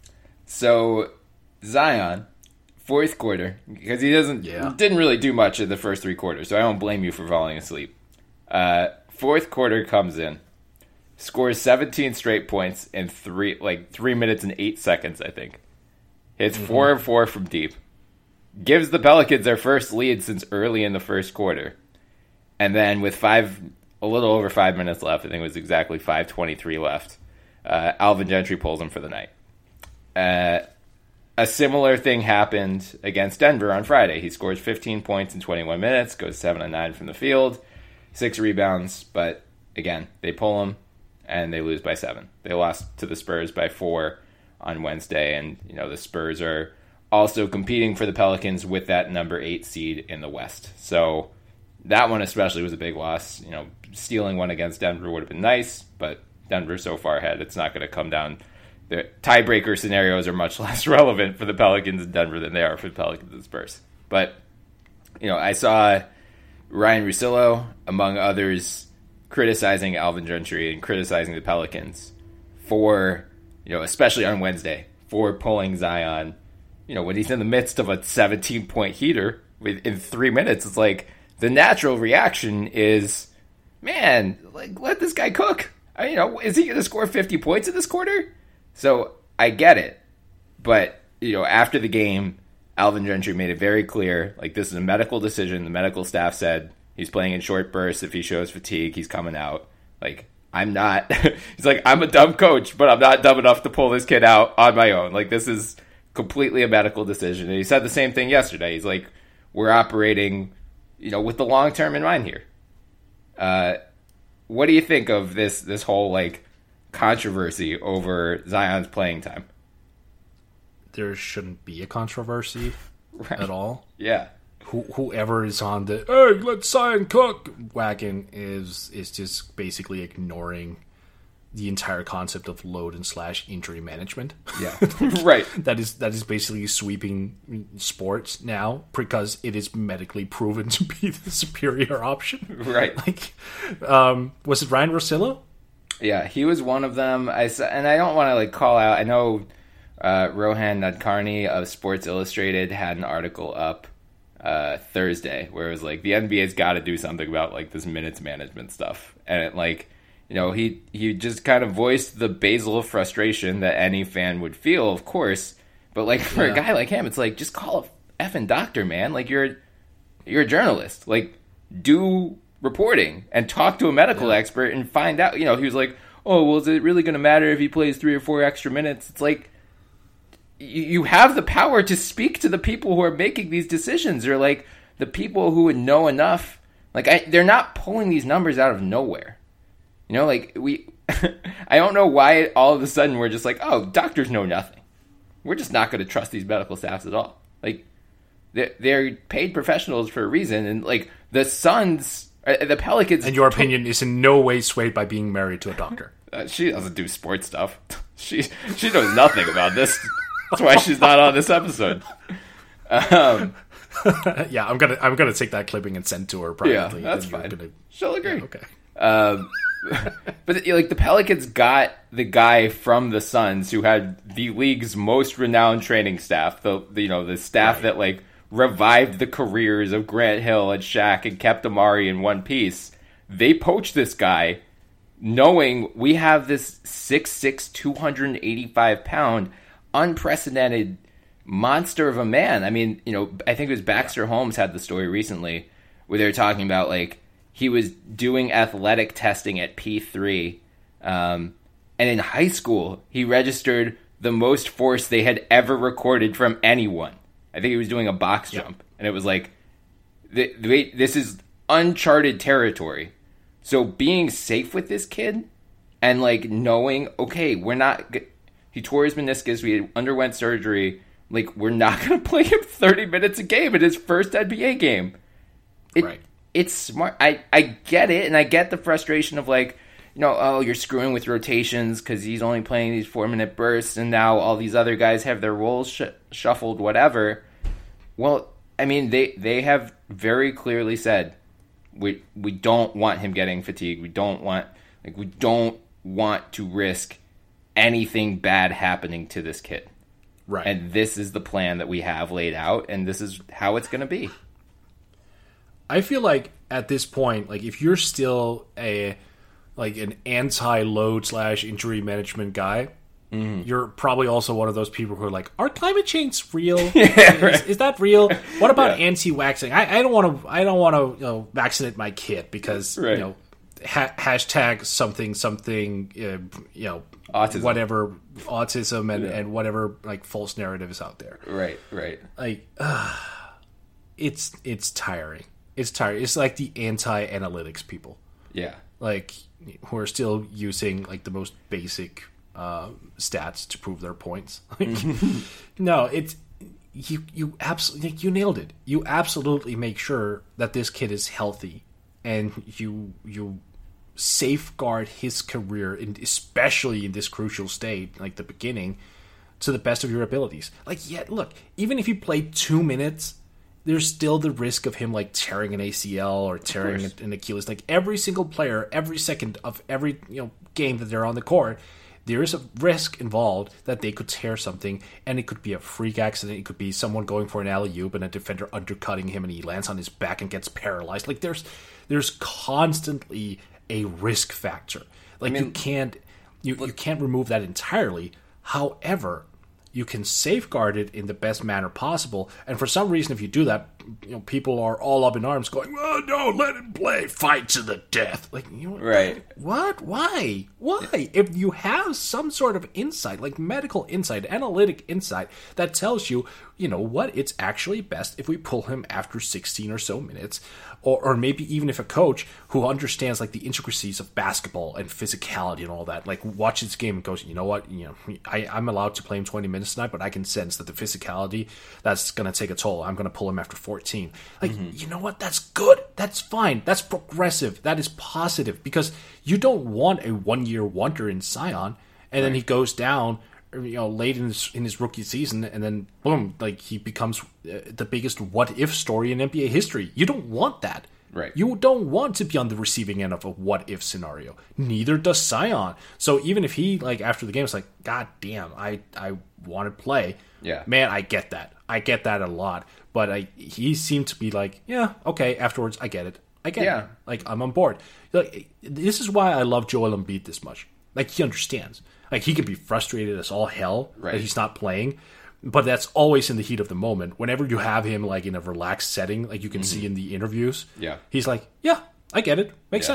So Zion, fourth quarter, because he doesn't Yeah. didn't really do much in the first three quarters, so I don't blame you for falling asleep. Uh, fourth quarter comes in, scores seventeen straight points in three like three minutes and eight seconds, I think. Hits Mm-hmm. four of four from deep. Gives the Pelicans their first lead since early in the first quarter. And then with five, a little over five minutes left, I think it was exactly five twenty-three left, uh, Alvin Gentry pulls him for the night. Uh, a similar thing happened against Denver on Friday. He scores fifteen points in twenty-one minutes, goes seven and nine from the field, six rebounds, but again, they pull him and they lose by seven. They lost to the Spurs by four on Wednesday, and you know the Spurs are also competing for the Pelicans with that number eight seed in the West. So that one especially was a big loss. You know, stealing one against Denver would have been nice, but Denver's so far ahead, it's not going to come down. The tiebreaker scenarios are much less relevant for the Pelicans in Denver than they are for the Pelicans and Spurs. But, you know, I saw Ryan Russillo, among others, criticizing Alvin Gentry and criticizing the Pelicans for, you know, especially on Wednesday, for pulling Zion, you know, when he's in the midst of a seventeen-point heater with, in three minutes. It's like the natural reaction is, man, like, let this guy cook. I, you know, is he going to score fifty points in this quarter? So I get it, but you know, after the game, Alvin Gentry made it very clear, like this is a medical decision. The medical staff said he's playing in short bursts. If he shows fatigue, he's coming out. Like I'm not. He's like I'm a dumb coach, but I'm not dumb enough to pull this kid out on my own. Like this is completely a medical decision. And he said the same thing yesterday. He's like, we're operating, you know, with the long term in mind here. Uh, what do you think of this? This whole like controversy over Zion's playing time? There shouldn't be a controversy Right. at all. Yeah. Who, whoever is on the "hey, let Zion cook" wagon is is just basically ignoring the entire concept of load and slash injury management. Yeah. Right. That is that is basically sweeping sports now because it is medically proven to be the superior option. Right. Like, um, was it Ryan Russillo? Yeah, he was one of them. I s- and I don't want to like call out. I know uh, Rohan Nadkarni of Sports Illustrated had an article up uh, Thursday where it was like the N B A's got to do something about like this minutes management stuff, and it like you know he he just kind of voiced the basal frustration that any fan would feel, of course. But like for Yeah. a guy like him, it's like just call a effing doctor, man. Like you're you're a journalist. Like do reporting and talk to a medical Yeah. expert and find out. You know, he was like, oh, well, is it really going to matter if he plays three or four extra minutes? It's like, you, you have the power to speak to the people who are making these decisions, or like the people who would know enough. Like I, they're not pulling these numbers out of nowhere. You know, like we, I don't know why all of a sudden we're just like, oh, doctors know nothing. We're just not going to trust these medical staffs at all. Like they're, they're paid professionals for a reason, and like the Suns, uh, the Pelicans. And your opinion is in no way swayed by being married to a doctor. Uh, she doesn't do sports stuff. She she knows nothing about this. That's why she's not on this episode. Um, yeah, I'm gonna I'm gonna take that clipping and send to her privately. Yeah, that's fine. Gonna... She'll agree. Yeah, okay. Um, but like the Pelicans got the guy from the Suns who had the league's most renowned training staff. The, the you know the staff right. that like revived the careers of Grant Hill and Shaq and kept Amari in one piece. They poached this guy, knowing we have this six six, two hundred eighty-five pound, unprecedented monster of a man. I mean, you know, I think it was Baxter Holmes had the story recently where they were talking about like he was doing athletic testing at P three, um, and in high school he registered the most force they had ever recorded from anyone. I think he was doing a box yep. jump, and it was like, the, the, this is uncharted territory. So being safe with this kid and like knowing, okay, we're not, he tore his meniscus, we underwent surgery, like we're not going to play him thirty minutes a game in his first N B A game. It, right. It's smart. I, I get it, and I get the frustration of like, you know, oh, you're screwing with rotations because he's only playing these four-minute bursts, and now all these other guys have their roles sh- shuffled, whatever. Well, I mean, they, they have very clearly said, we we don't want him getting fatigued. We don't want like we don't want to risk anything bad happening to this kid. Right. And this is the plan that we have laid out, and this is how it's going to be. I feel like at this point, like if you're still a like an anti-load slash injury management guy, mm. you're probably also one of those people who are like, "Are climate change real? yeah, right. is, is that real? What about yeah. anti-vaxxing? I, I don't want to. I don't want to you know, vaccinate my kid because right. you know ha- hashtag something something uh, you know autism. whatever autism and, yeah. and whatever like false narratives out there. Right. Right. Like, uh, it's it's tiring. It's tiring. It's like the anti-analytics people. Yeah. Like, who are still using, like, the most basic uh, stats to prove their points. Like, no, it's... You you absolutely... You nailed it. You absolutely make sure that this kid is healthy. And you you safeguard his career, in, especially in this crucial state, like the beginning, to the best of your abilities. Like, yeah, look, even if you play two minutes... there's still the risk of him like tearing an A C L or tearing an Achilles. Like every single player, every second of every you know game that they're on the court, there is a risk involved that they could tear something, and it could be a freak accident. It could be someone going for an alley-oop and a defender undercutting him, and he lands on his back and gets paralyzed. Like there's there's constantly a risk factor. Like I mean, you can't you, you can't remove that entirely. However, you can safeguard it in the best manner possible. And for some reason, if you do that, you know, people are all up in arms going, "Oh, no, let him play. Fight to the death." Like, you know, right. What? Why? Why? If you have some sort of insight, like medical insight, analytic insight, that tells you, you know what, it's actually best if we pull him after sixteen or so minutes. Or, or maybe even if a coach who understands like the intricacies of basketball and physicality and all that, like watches this game and goes, you know what, you know, I, I'm allowed to play him twenty minutes tonight, but I can sense that the physicality, that's going to take a toll. I'm going to pull him after fourteen. Like, mm-hmm. you know what? That's good. That's fine. That's progressive. That is positive, because you don't want a one-year wonder in Zion, and right. then he goes down, you know, late in his, in his rookie season, and then boom, like he becomes uh, the biggest what-if story in N B A history. You don't want that. Right. You don't want to be on the receiving end of a what-if scenario. Neither does Zion. So even if he, like, after the game is like, God damn, I, I want to play. Yeah. Man, I get that. I get that a lot. But I, he seemed to be like, yeah, okay, afterwards, I get it. I get yeah. it. Like, I'm on board. Like, this is why I love Joel Embiid this much. Like, he understands. Like, he can be frustrated as all hell right. that he's not playing. But that's always in the heat of the moment. Whenever you have him like in a relaxed setting, like you can mm-hmm. see in the interviews, yeah, he's like, "Yeah, I get it. Makes yeah. sense.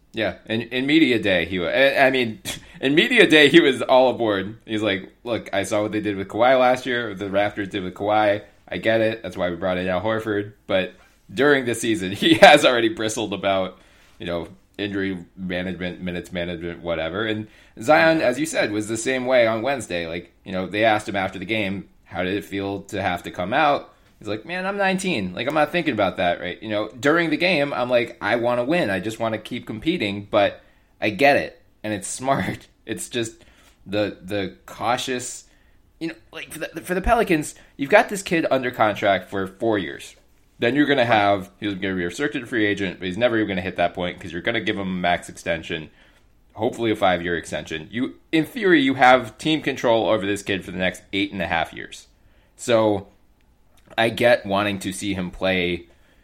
Yeah, in, in media day, he was. I mean, in media day, he was all aboard. He's like, "Look, I saw what they did with Kawhi last year. The Raptors did with Kawhi. I get it. That's why we brought in Al Horford." But during the season, he has already bristled about, you know, injury management, minutes management, whatever. And Zion, as you said, was the same way on Wednesday. Like, you know, they asked him after the game, "How did it feel to have to come out?" He's like, "Man, I'm nineteen. Like, I'm not thinking about that, right?" You know, during the game, I'm like, I want to win. I just want to keep competing, but I get it. And it's smart. It's just the the cautious, you know, like for the, for the Pelicans, you've got this kid under contract for four years. Then you're going to have, he's going to be a restricted free agent, but he's never even going to hit that point because you're going to give him a max extension, hopefully a five-year extension. You, in theory, you have team control over this kid for the next eight and a half years. So I get wanting to see him play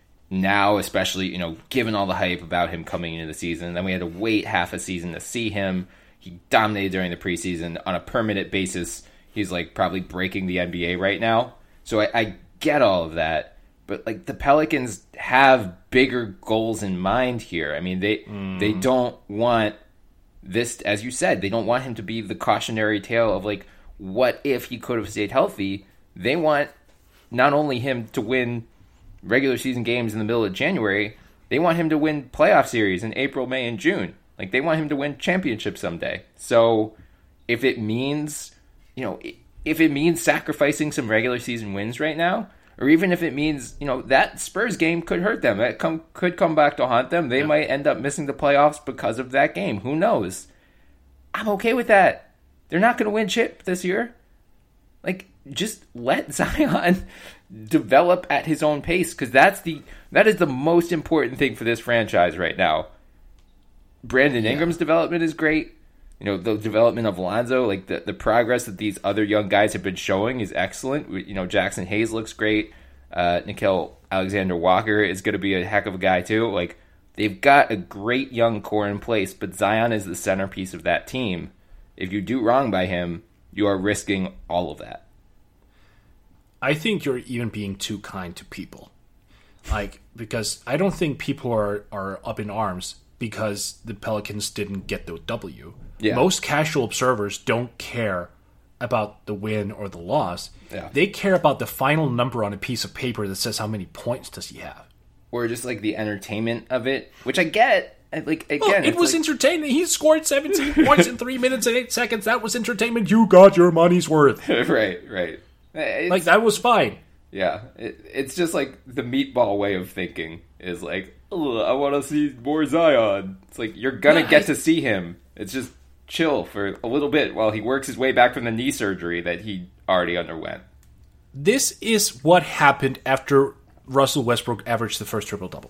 now, especially, you know, given all the hype about him coming into the season. Then we had to wait half a season to see him. He dominated during the preseason. On a permanent basis, he's like probably breaking the N B A right now. So I, I get all of that. But like the Pelicans have bigger goals in mind here. I mean, they mm. they don't want this, as you said, they don't want him to be the cautionary tale of like, what if he could have stayed healthy? They want not only him to win regular season games in the middle of January, they want him to win playoff series in April, May, and June. Like, they want him to win championships someday. So if it means, you know, if it means sacrificing some regular season wins right now, or even if it means, you know, that Spurs game could hurt them, it come, could come back to haunt them. They yeah. might end up missing the playoffs because of that game. Who knows? I'm okay with that. They're not going to win chip this year. Like, just let Zion develop at his own pace, because that's the that is the most important thing for this franchise right now. Brandon yeah. Ingram's development is great. You know, the development of Lonzo, like the, the progress that these other young guys have been showing is excellent. You know, Jackson Hayes looks great. Uh, Nickeil Alexander-Walker is going to be a heck of a guy too. Like, they've got a great young core in place, but Zion is the centerpiece of that team. If you do wrong by him, you are risking all of that. I think you're even being too kind to people. Like, because I don't think people are, are up in arms because the Pelicans didn't get the W. Yeah. Most casual observers don't care about the win or the loss. Yeah. They care about the final number on a piece of paper that says how many points does he have. Or just like the entertainment of it, which I get. Like, again, well, it was like entertaining. He scored seventeen points in three minutes and eight seconds. That was entertainment. You got your money's worth. right, right. It's, like, that was fine. Yeah. It, it's just like the meatball way of thinking is like, oh, I want to see more Zion. It's like, you're going to yeah, get I, to see him. It's just chill for a little bit while he works his way back from the knee surgery that he already underwent. This is what happened after Russell Westbrook averaged the first triple-double.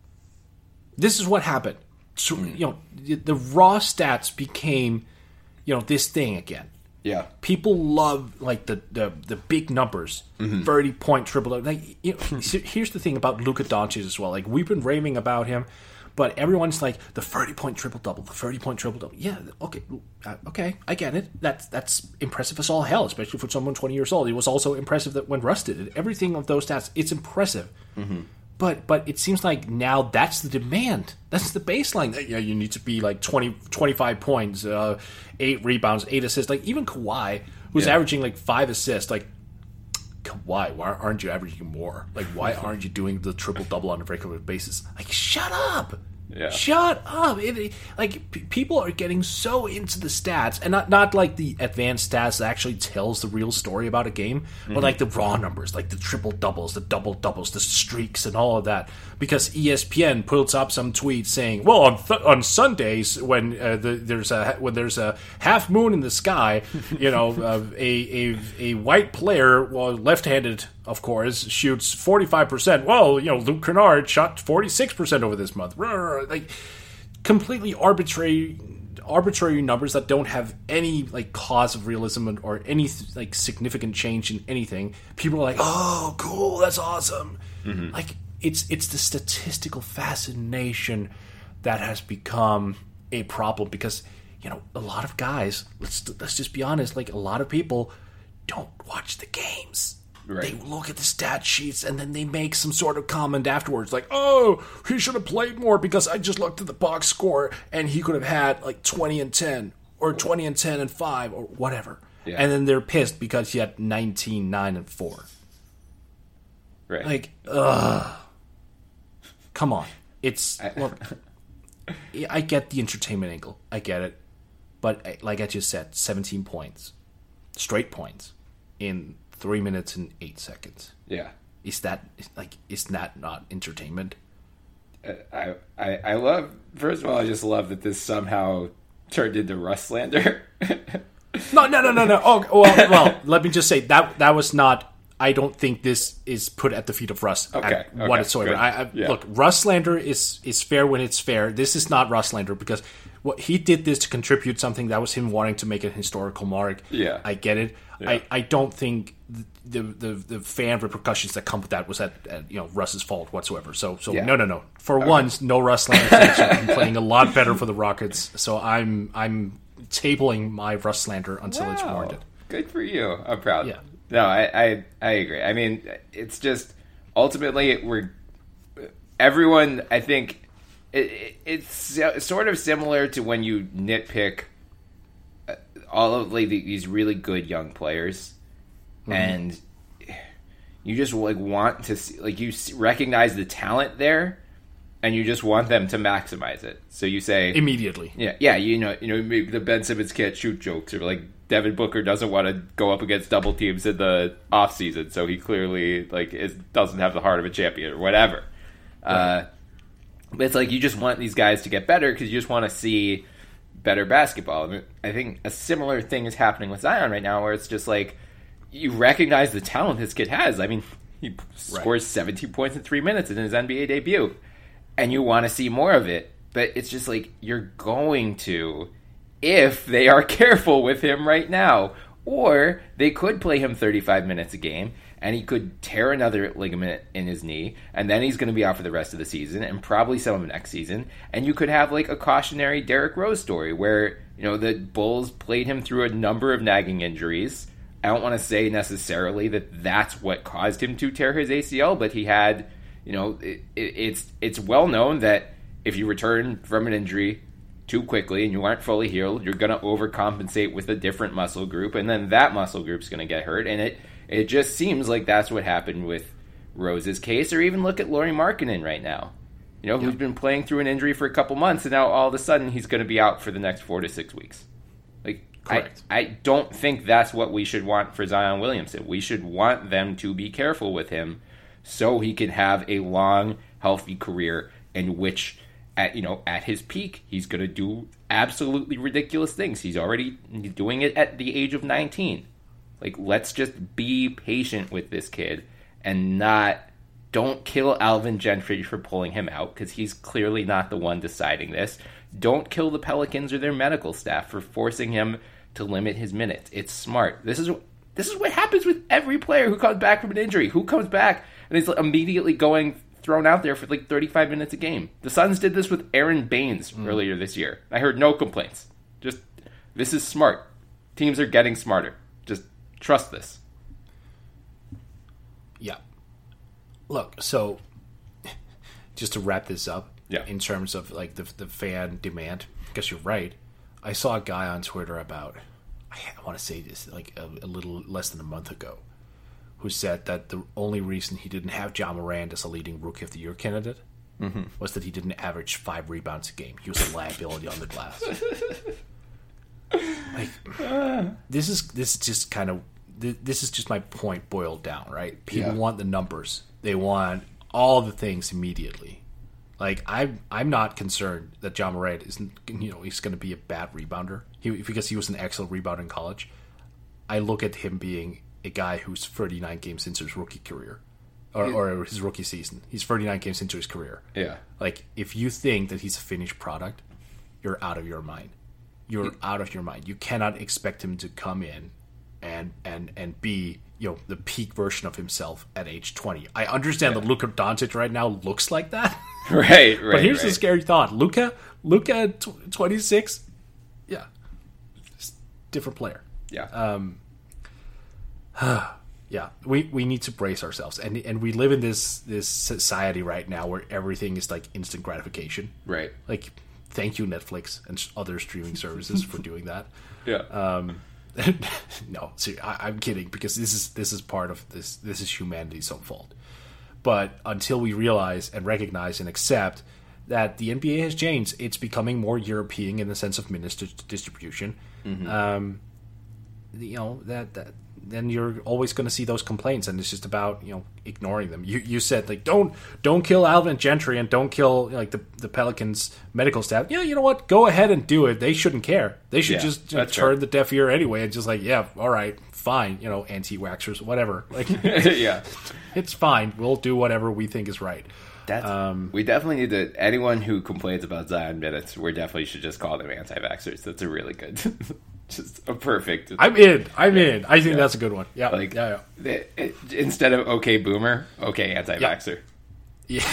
This is what happened. So, you know, the, the raw stats became, you know, this thing again. Yeah. People love, like, the, the, the big numbers. Mm-hmm. thirty-point triple-double. Like, you know, here's the thing about Luka Doncic as well. Like, we've been raving about him, but everyone's like, the thirty-point triple-double, the thirty-point triple-double. Yeah, okay, okay, I get it. That's, that's impressive as all hell, especially for someone twenty years old. It was also impressive that when Russ did it. Everything of those stats, it's impressive. Mm-hmm. But but it seems like now that's the demand. That's the baseline. Yeah, you need to be like twenty, twenty-five points, uh, eight rebounds, eight assists. Like, even Kawhi, who's yeah. averaging like five assists, like, Kawhi, why aren't you averaging more? Like, why aren't you doing the triple-double on a regular basis? Like, shut up! Yeah. Shut up! It, it, like, p- people are getting so into the stats, and not not like the advanced stats that actually tells the real story about a game, mm-hmm. but like the raw numbers, like the triple doubles, the double doubles, the streaks, and all of that. Because E S P N puts up some tweets saying, "Well, on th- on Sundays when uh, the, there's a when there's a half moon in the sky, you know, uh, a a a white player, well, left-handed, of course, shoots forty-five percent. Well, you know, Luke Kennard shot forty-six percent over this month." Like, completely arbitrary arbitrary numbers that don't have any, like, cause of realism or any, like, significant change in anything. People are like, "Oh, cool, that's awesome." Mm-hmm. Like, it's it's the statistical fascination that has become a problem because, you know, a lot of guys, let's let's just be honest, like, a lot of people don't watch the games. Right. They look at the stat sheets and then they make some sort of comment afterwards, like, "Oh, he should have played more because I just looked at the box score and he could have had like twenty and ten or twenty and ten and five or whatever." Yeah. And then they're pissed because he had nineteen, nine and four. Right. Like, ugh. Come on. It's I, look, I get the entertainment angle. I get it. But like I just said, seventeen points. Straight points in three minutes and eight seconds. Yeah. Is that like is that not entertainment? I, I I love. First of all, I just love that this somehow turned into Russlander. no, no, no, no, no. Oh, well, well. Let me just say that that was not. I don't think this is put at the feet of Russ okay, at okay, whatsoever. I, I, yeah. Look, Russlander is is fair when it's fair. This is not Russlander because what he did this to contribute something that was him wanting to make a historical mark. Yeah, I get it. Yeah. I, I don't think the, the the fan repercussions that come with that was at, at you know Russ's fault whatsoever. So so yeah. no no no. For okay. once, no Russlander has actually been playing a lot better for the Rockets. So I'm I'm tabling my Russlander until wow. it's warranted. Good for you. I'm proud. Yeah. No, I, I I agree. I mean, it's just ultimately we're everyone. I think it, it's sort of similar to when you nitpick all of like these really good young players, mm-hmm. and you just like want to see, like you recognize the talent there, and you just want them to maximize it. So you say immediately, yeah, yeah, you know, you know, maybe the Ben Simmons can't shoot jokes, or like Devin Booker doesn't want to go up against double teams in the off season, so he clearly like is, doesn't have the heart of a champion or whatever. Right. Uh, but it's like you just want these guys to get better because you just want to see better basketball. I mean, I think a similar thing is happening with Zion right now, where it's just like you recognize the talent this kid has. I mean, he scores right. seventeen points in three minutes in his N B A debut, and you want to see more of it. But it's just like you're going to. If they are careful with him right now. Or they could play him thirty-five minutes a game, and he could tear another ligament in his knee, and then he's going to be out for the rest of the season, and probably some of next season. And you could have like a cautionary Derrick Rose story where, you know, the Bulls played him through a number of nagging injuries. I don't want to say necessarily that that's what caused him to tear his A C L, but he had, you know, it, it, it's it's well known that if you return from an injury too quickly and you aren't fully healed, you're going to overcompensate with a different muscle group, and then that muscle group's going to get hurt. And it it just seems like that's what happened with Rose's case. Or even look at Lauri Markkanen right now, you know, yep. who's been playing through an injury for a couple months, and now all of a sudden he's going to be out for the next four to six weeks. Like, Correct. I, I don't think that's what we should want for Zion Williamson. We should want them to be careful with him so he can have a long, healthy career in which, at you know, at his peak, he's going to do absolutely ridiculous things. He's already doing it at the age of nineteen. Like, let's just be patient with this kid and not, don't kill Alvin Gentry for pulling him out, because he's clearly not the one deciding this. Don't kill the Pelicans or their medical staff for forcing him to limit his minutes. It's smart. This is this is what happens with every player who comes back from an injury. Who comes back and is immediately going thrown out there for like thirty-five minutes a game? The Suns did this with Aaron Baines mm. earlier this year. I heard no complaints. Just, this is smart. Teams are getting smarter. Just trust this. Yeah. Look, so just to wrap this up, yeah. in terms of like the the fan demand, because you're right. I saw a guy on Twitter about, I want to say this, like a, a little less than a month ago, who said that the only reason he didn't have Ja Morant as a leading Rookie of the Year candidate mm-hmm. was that he didn't average five rebounds a game. He was a liability on the glass. Like, this is this is just kind of this is just my point boiled down, right? People yeah. want the numbers. They want all the things immediately. Like, I'm, I'm not concerned that Ja Morant isn't, you know, he's going to be a bad rebounder he, because he was an excellent rebounder in college. I look at him being a guy who's thirty-nine games into his rookie career, or, yeah. or his rookie season. He's thirty-nine games into his career. Yeah. Like, if you think that he's a finished product, you're out of your mind. You're yeah. out of your mind. You cannot expect him to come in and and and be, you know, the peak version of himself at age twenty. I understand yeah. that Luka Doncic right now looks like that. Right, right. But here's right. the scary thought: Luka, Luka at twenty-six, yeah, different player. Yeah. Um. Yeah, we, we need to brace ourselves, and and we live in this this society right now where everything is like instant gratification. Right. Like, thank you Netflix and other streaming services for doing that. Yeah. Um, no, see, I, I'm kidding, because this is this is part of this. This is humanity's own fault. But until we realize and recognize and accept that the N B A has changed, it's becoming more European in the sense of minutes distribution. Mm-hmm. Um, you know that that. Then you're always going to see those complaints, and it's just about, you know, ignoring them. You you said, like, don't don't kill Alvin Gentry and don't kill, like, the the Pelicans medical staff. Yeah, you know what? Go ahead and do it. They shouldn't care. They should yeah, just you know, turn fair. the deaf ear anyway, and just like, yeah, all right, fine, you know, anti-waxers, whatever. Like, yeah, it's fine. We'll do whatever we think is right. That's, um, we definitely need to. Anyone who complains about Zion minutes, we definitely should just call them anti-vaxxers. That's a really good. Just a perfect. I'm in. I'm yeah. in. I think yeah. that's a good one. Yeah. Like, yeah, yeah. It, it, instead of okay boomer, okay anti-vaxxer. Yeah.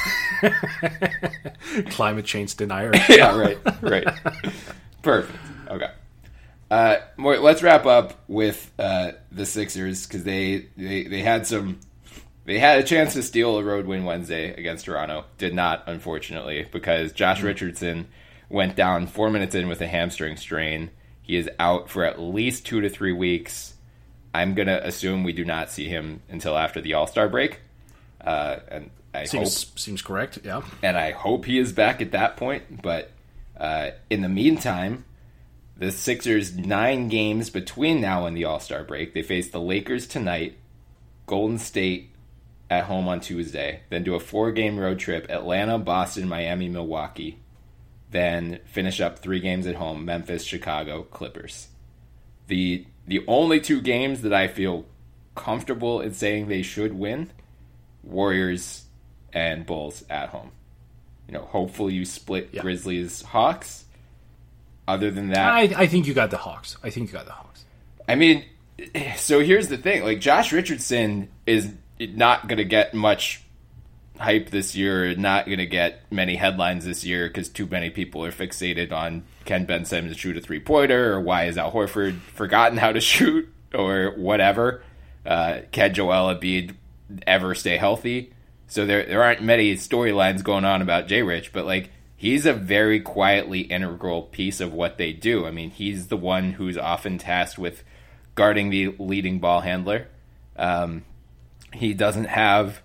yeah. Climate change denier. yeah. Right. Right. Perfect. Okay. Uh, more, let's wrap up with uh, the Sixers, because they, they they had some. They had a chance to steal a road win Wednesday against Toronto. Did not, unfortunately, because Josh mm-hmm. Richardson went down four minutes in with a hamstring strain. He is out for at least two to three weeks. I'm going to assume we do not see him until after the All-Star break. Uh, and I seems, hope, seems correct, yeah. And I hope he is back at that point. But uh, in the meantime, the Sixers' nine games between now and the All-Star break, they face the Lakers tonight, Golden State at home on Tuesday, then do a four-game road trip, Atlanta, Boston, Miami, Milwaukee. Then finish up three games at home, Memphis, Chicago, Clippers. The the only two games that I feel comfortable in saying they should win, Warriors and Bulls at home. You know, hopefully you split yeah. Grizzlies, Hawks. Other than that... I, I think you got the Hawks. I think you got the Hawks. I mean, so here's the thing. Like, Josh Richardson is not going to get much hype this year, not going to get many headlines this year because too many people are fixated on can Ben Simmons shoot a three-pointer, or why is Al Horford forgotten how to shoot, or whatever. Uh, can Joel Embiid ever stay healthy? So there there aren't many storylines going on about J-Rich, but like he's a very quietly integral piece of what they do. I mean, he's the one who's often tasked with guarding the leading ball handler. Um, he doesn't have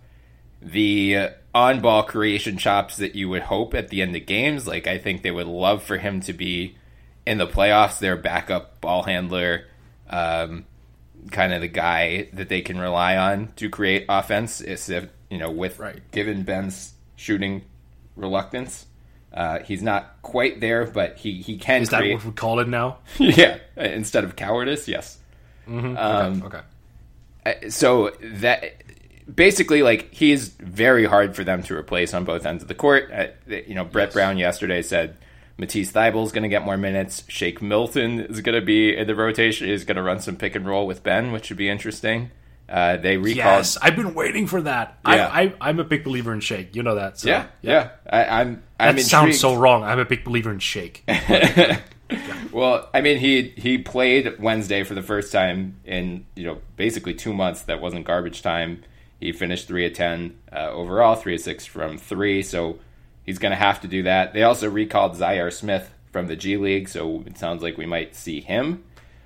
the on-ball creation chops that you would hope at the end of games. Like, I think they would love for him to be in the playoffs, their backup ball handler, um, kind of the guy that they can rely on to create offense. Is if, you know, with right. given Ben's shooting reluctance, uh, he's not quite there, but he he can. Is create... that what we call it now? yeah, instead of cowardice, yes. Mm-hmm. Um, okay. okay. So that. Basically, like, he's very hard for them to replace on both ends of the court. Uh, you know, Brett yes. Brown yesterday said Matisse Thybulle is going to get more minutes. Shake Milton is going to be in the rotation. Is going to run some pick and roll with Ben, which would be interesting. Uh, they recalled. Yes, I've been waiting for that. Yeah. I, I, I'm a big believer in Shake. You know that. So, yeah, yeah. yeah. I, I'm. I'm that sounds so wrong. I'm a big believer in Shake. yeah. Well, I mean, he he played Wednesday for the first time in you know basically two months. That wasn't garbage time. He finished three of ten uh, overall, three of six from three, so he's going to have to do that. They also recalled Zaire Smith from the G League, so it sounds like we might see him.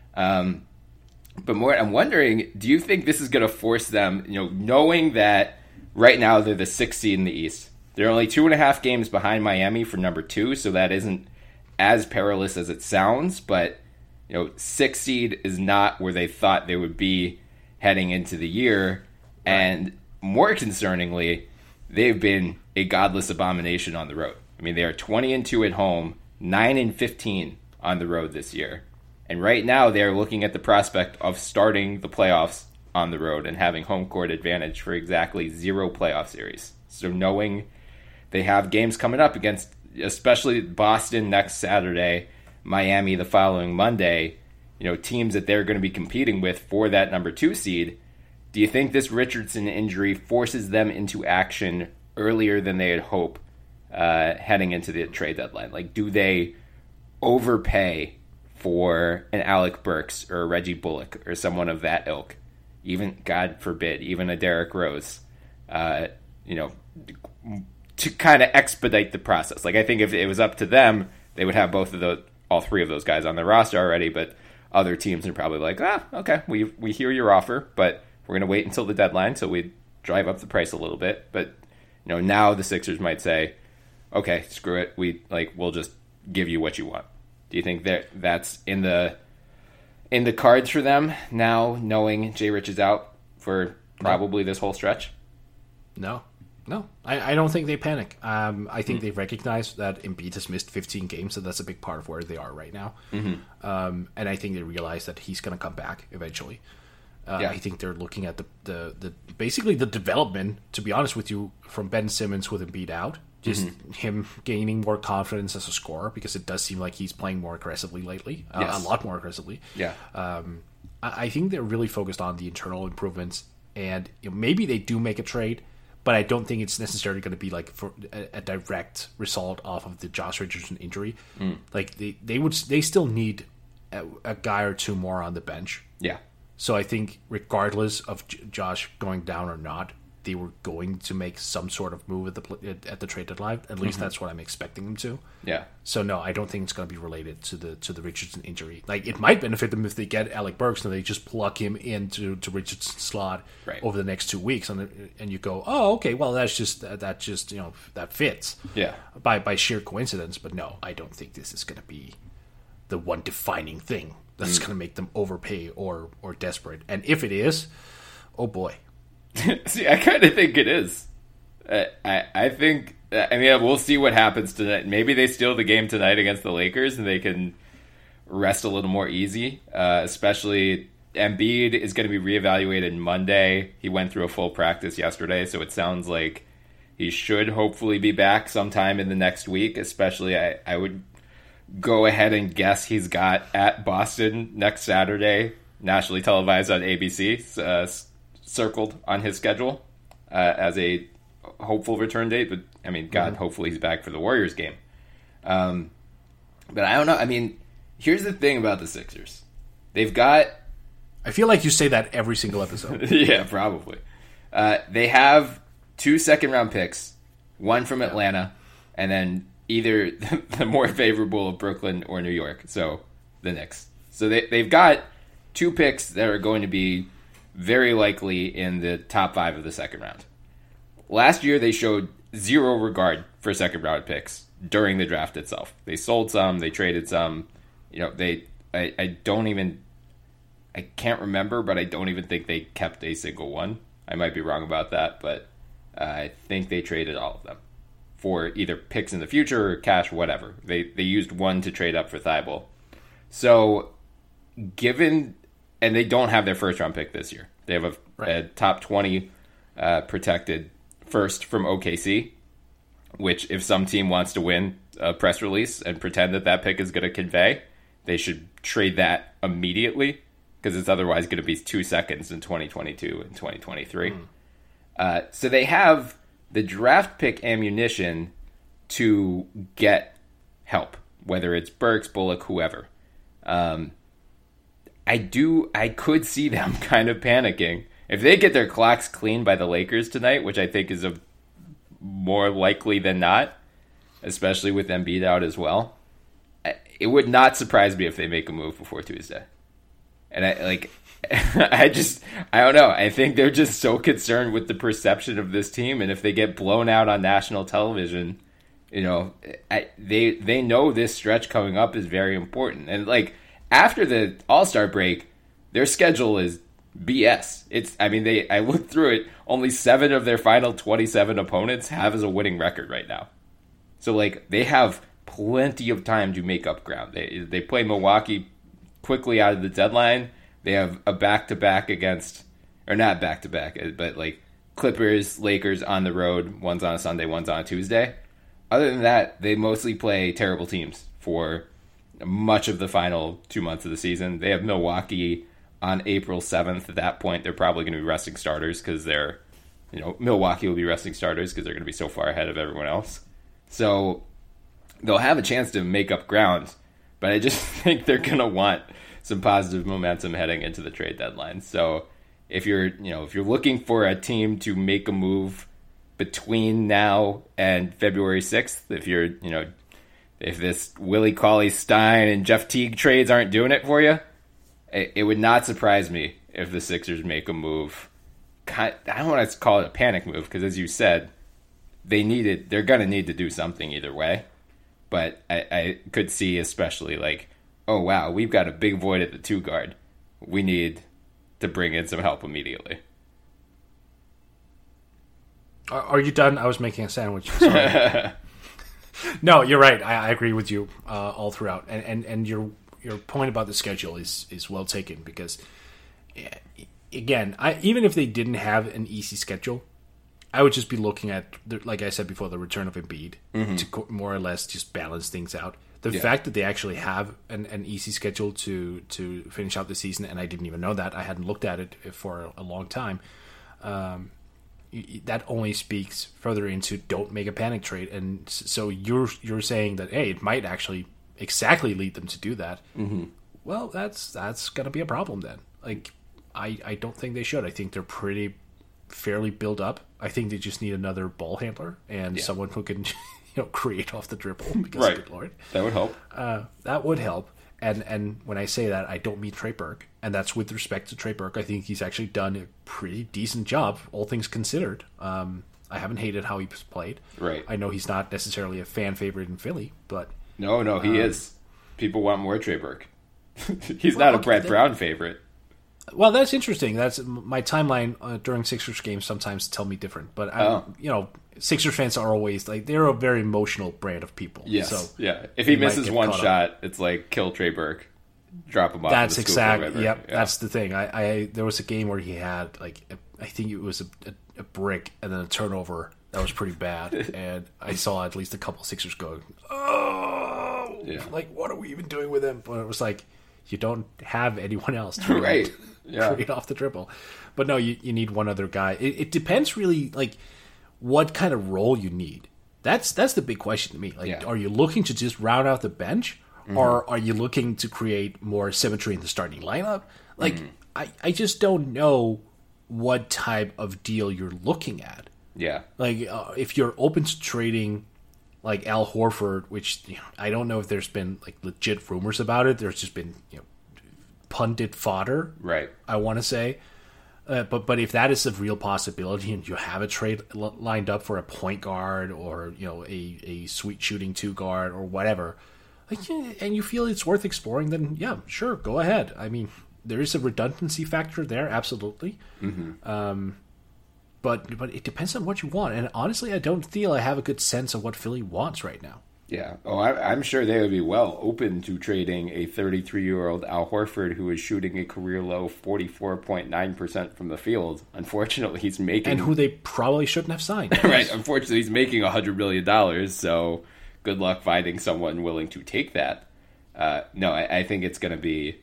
Um, but more, I'm wondering, do you think this is going to force them, you know, knowing that right now they're the sixth seed in the East? They're only two and a half games behind Miami for number two, so that isn't as perilous as it sounds, but, you know, sixth seed is not where they thought they would be heading into the year. And more concerningly, they've been a godless abomination on the road. I mean, they are twenty and two at home, nine and fifteen on the road this year. And right now, they are looking at the prospect of starting the playoffs on the road and having home court advantage for exactly zero playoff series. So knowing they have games coming up against, especially Boston next Saturday, Miami the following Monday, you know, teams that they're going to be competing with for that number two seed. Do you think this Richardson injury forces them into action earlier than they had hoped uh, heading into the trade deadline? Like, do they overpay for an Alec Burks or a Reggie Bullock or someone of that ilk even, God forbid, even a Derrick Rose, uh, you know, to kind of expedite the process. Like, I think if it was up to them, they would have both of those, all three of those guys on their roster already, but other teams are probably like, ah, okay, we we hear your offer, but we're going to wait until the deadline so we drive up the price a little bit. But, you know, now the Sixers might say, okay, screw it, we like we'll just give you what you want. Do you think that that's in the in the cards for them now, knowing Jay Rich is out for probably this whole stretch? No. No, I, I don't think they panic. Um, I think mm. they recognize that Embiid has missed fifteen games, so that's a big part of where they are right now. Mm-hmm. Um, and I think they realize that he's going to come back eventually. Uh, yeah. I think they're looking at the, the, the basically the development, to be honest with you, from Ben Simmons with Embiid out. Just mm-hmm. him gaining more confidence as a scorer, because it does seem like he's playing more aggressively lately, uh, yes. a lot more aggressively. Yeah, um, I, I think they're really focused on the internal improvements, and you know, maybe they do make a trade. But I don't think it's necessarily going to be like for a, a direct result off of the Josh Richardson injury. Mm. Like they, they would they still need a, a guy or two more on the bench. Yeah. So I think regardless of J- Josh going down or not, they were going to make some sort of move at the at the trade deadline. At least mm-hmm. that's what I'm expecting them to. Yeah. So no, I don't think it's going to be related to the to the Richardson injury. Like it might benefit them if they get Alec Burks and they just plug him into to Richardson's slot right. over the next two weeks, and and you go, oh, okay, well that's just that just you know that fits. Yeah. By by sheer coincidence, but no, I don't think this is going to be the one defining thing that's mm. going to make them overpay or or desperate. And if it is, oh boy. See, I kind of think it is. I, I I think, I mean, we'll see what happens tonight. Maybe they steal the game tonight against the Lakers and they can rest a little more easy. Uh, especially Embiid is going to be reevaluated Monday. He went through a full practice yesterday, so it sounds like he should hopefully be back sometime in the next week. Especially, I, I would go ahead and guess he's got at Boston next Saturday, nationally televised on A B C. Uh, circled on his schedule uh, as a hopeful return date, but I mean, God, mm-hmm. hopefully he's back for the Warriors game. Um, but I don't know. I mean, here's the thing about the Sixers. They've got... I feel like you say that every single episode. Yeah, probably. Uh, they have two second-round picks, one from Atlanta, and then either the more favorable of Brooklyn or New York, so the Knicks. So they, they've got two picks that are going to be very likely in the top five of the second round. Last year, they showed zero regard for second round picks during the draft itself. They sold some, they traded some. You know, they. I, I don't even. I can't remember, but I don't even think they kept a single one. I might be wrong about that, but uh, I think they traded all of them for either picks in the future or cash, whatever. They they used one to trade up for Thibault. So, given. And they don't have their first round pick this year. They have a, right. a top twenty uh, protected first from O K C, which if some team wants to win a press release and pretend that that pick is going to convey, they should trade that immediately, because it's otherwise going to be two seconds in twenty twenty-two and twenty twenty-three. Mm. Uh, so they have the draft pick ammunition to get help, whether it's Burks, Bullock, whoever. Um, I do. I could see them kind of panicking if they get their clocks cleaned by the Lakers tonight, which I think is a more likely than not, especially with Embiid out as well. It would not surprise me if they make a move before Tuesday. And I like, I just, I don't know. I think they're just so concerned with the perception of this team, and if they get blown out on national television, you know, I, they they know this stretch coming up is very important, and like. After the All-Star break, their schedule is B S. It's, I mean, they. I looked through it. Only seven of their final twenty-seven opponents have as a winning record right now. So, like, they have plenty of time to make up ground. They they play Milwaukee quickly out of the deadline. They have a back-to-back against, or not back-to-back, but like Clippers, Lakers on the road. One's on a Sunday, one's on a Tuesday. Other than that, they mostly play terrible teams for much of the final two months of the season. They have Milwaukee on April seventh. At that point, they're probably going to be resting starters because they're, you know, Milwaukee will be resting starters because they're going to be so far ahead of everyone else. So they'll have a chance to make up ground, but I just think they're going to want some positive momentum heading into the trade deadline. So if you're, you know, if you're looking for a team to make a move between now and February sixth, if you're, you know, if this Willie Cauley-Stein and Jeff Teague trades aren't doing it for you, it, it would not surprise me if the Sixers make a move. I don't want to call it a panic move because, as you said, they needed, they're going to need to do something either way. But I, I could see especially like, oh, wow, we've got a big void at the two guard. We need to bring in some help immediately. Are, are you done? I was making a sandwich. Sorry. No, you're right. I, I agree with you uh, all throughout. And, and and your your point about the schedule is, is well taken because, again, I, even if they didn't have an easy schedule, I would just be looking at, the, like I said before, the return of Embiid mm-hmm. to more or less just balance things out. The yeah. fact that they actually have an, an easy schedule to, to finish out the season, and I didn't even know that. I hadn't looked at it for a, a long time. Um, that only speaks further into don't make a panic trade. And so you're you're saying that, hey, it might actually exactly lead them to do that. Mm-hmm. Well, that's that's going to be a problem then. Like, I, I don't think they should. I think they're pretty fairly built up. I think they just need another ball handler and yeah. someone who can, you know, create off the dribble. Because, right. good Lord, that would help. Uh, that would help. And and when I say that, I don't mean Trey Burke, and that's with respect to Trey Burke. I think he's actually done a pretty decent job, all things considered. Um, I haven't hated how he's played. Right. I know he's not necessarily a fan favorite in Philly, but no, no, he um, is. People want more Trey Burke. He's well, not a Brett Brown favorite. Well, that's interesting. That's my timeline uh, during Sixers games sometimes tell me different, but I, oh. you know, Sixers fans are always like they're a very emotional brand of people. Yes, so yeah. If he misses one shot, up. It's like kill Trey Burke, drop him off. That's the exactly. Yep, yeah. That's the thing. I, I there was a game where he had like a, I think it was a, a, a brick and then a turnover that was pretty bad, and I saw at least a couple Sixers going, oh, yeah. like what are we even doing with him? But it was like you don't have anyone else to right. Yeah. create off the dribble. But no, you, you need one other guy. It, it depends really, like, what kind of role you need. That's that's the big question to me. Like, yeah. are you looking to just round out the bench, mm-hmm. or are you looking to create more symmetry in the starting lineup? Like, mm-hmm. I, I just don't know what type of deal you're looking at. Yeah. Like, uh, if you're open to trading, like, Al Horford, which, you know, I don't know if there's been, like, legit rumors about it. There's just been, you know, pundit fodder, right? I want to say, uh, but but if that is a real possibility, and you have a trade l- lined up for a point guard or you know a, a sweet shooting two guard or whatever, like, and you feel it's worth exploring, then yeah, sure, go ahead. I mean, there is a redundancy factor there, absolutely. Mm-hmm. Um, but but it depends on what you want, and honestly, I don't feel I have a good sense of what Philly wants right now. Yeah. Oh, I, I'm sure they would be well open to trading a thirty-three-year-old Al Horford who is shooting a career-low forty-four point nine percent from the field. Unfortunately, he's making... And who they probably shouldn't have signed. Right. Unfortunately, he's making one hundred million dollars, so good luck finding someone willing to take that. Uh, no, I, I think it's going to be...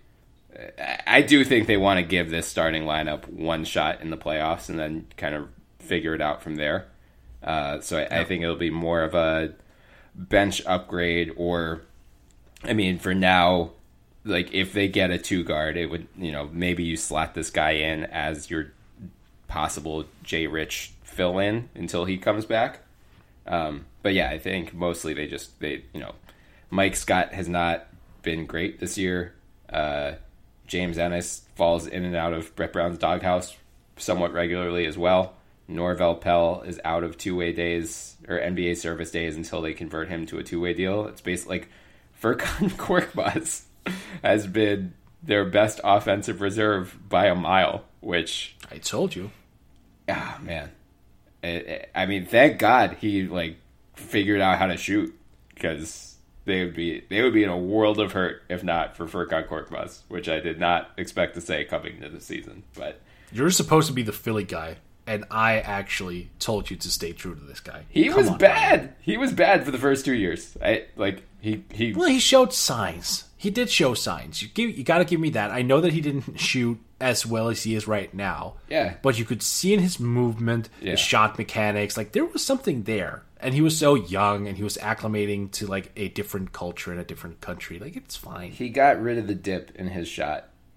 I do think they want to give this starting lineup one shot in the playoffs and then kind of figure it out from there. Uh, so I, yeah. I think it'll be more of a bench upgrade, or I mean, for now, like if they get a two guard, it would, you know, maybe you slot this guy in as your possible Jay Rich fill in until he comes back. Um, but yeah, I think mostly they just they you know, Mike Scott has not been great this year. Uh, James Ennis falls in and out of Brett Brown's doghouse somewhat regularly as well. Norvel Pell is out of two-way days or N B A service days until they convert him to a two-way deal. It's basically like Furkan Korkmaz has been their best offensive reserve by a mile, which... I told you. Ah, man. It, it, I mean, thank God he like figured out how to shoot, because they would be they would be in a world of hurt if not for Furkan Korkmaz, which I did not expect to say coming into the season. But you're supposed to be the Philly guy, and I actually told you to stay true to this guy. He Come was on, bad. man. He was bad for the first two years. I like he he. Well, he showed signs. He did show signs. You give, you got to give me that. I know that he didn't shoot as well as he is right now. Yeah. But you could see in his movement, yeah. his shot mechanics, like there was something there. And he was so young, and he was acclimating to like a different culture in a different country. Like, it's fine. He got rid of the dip in his shot,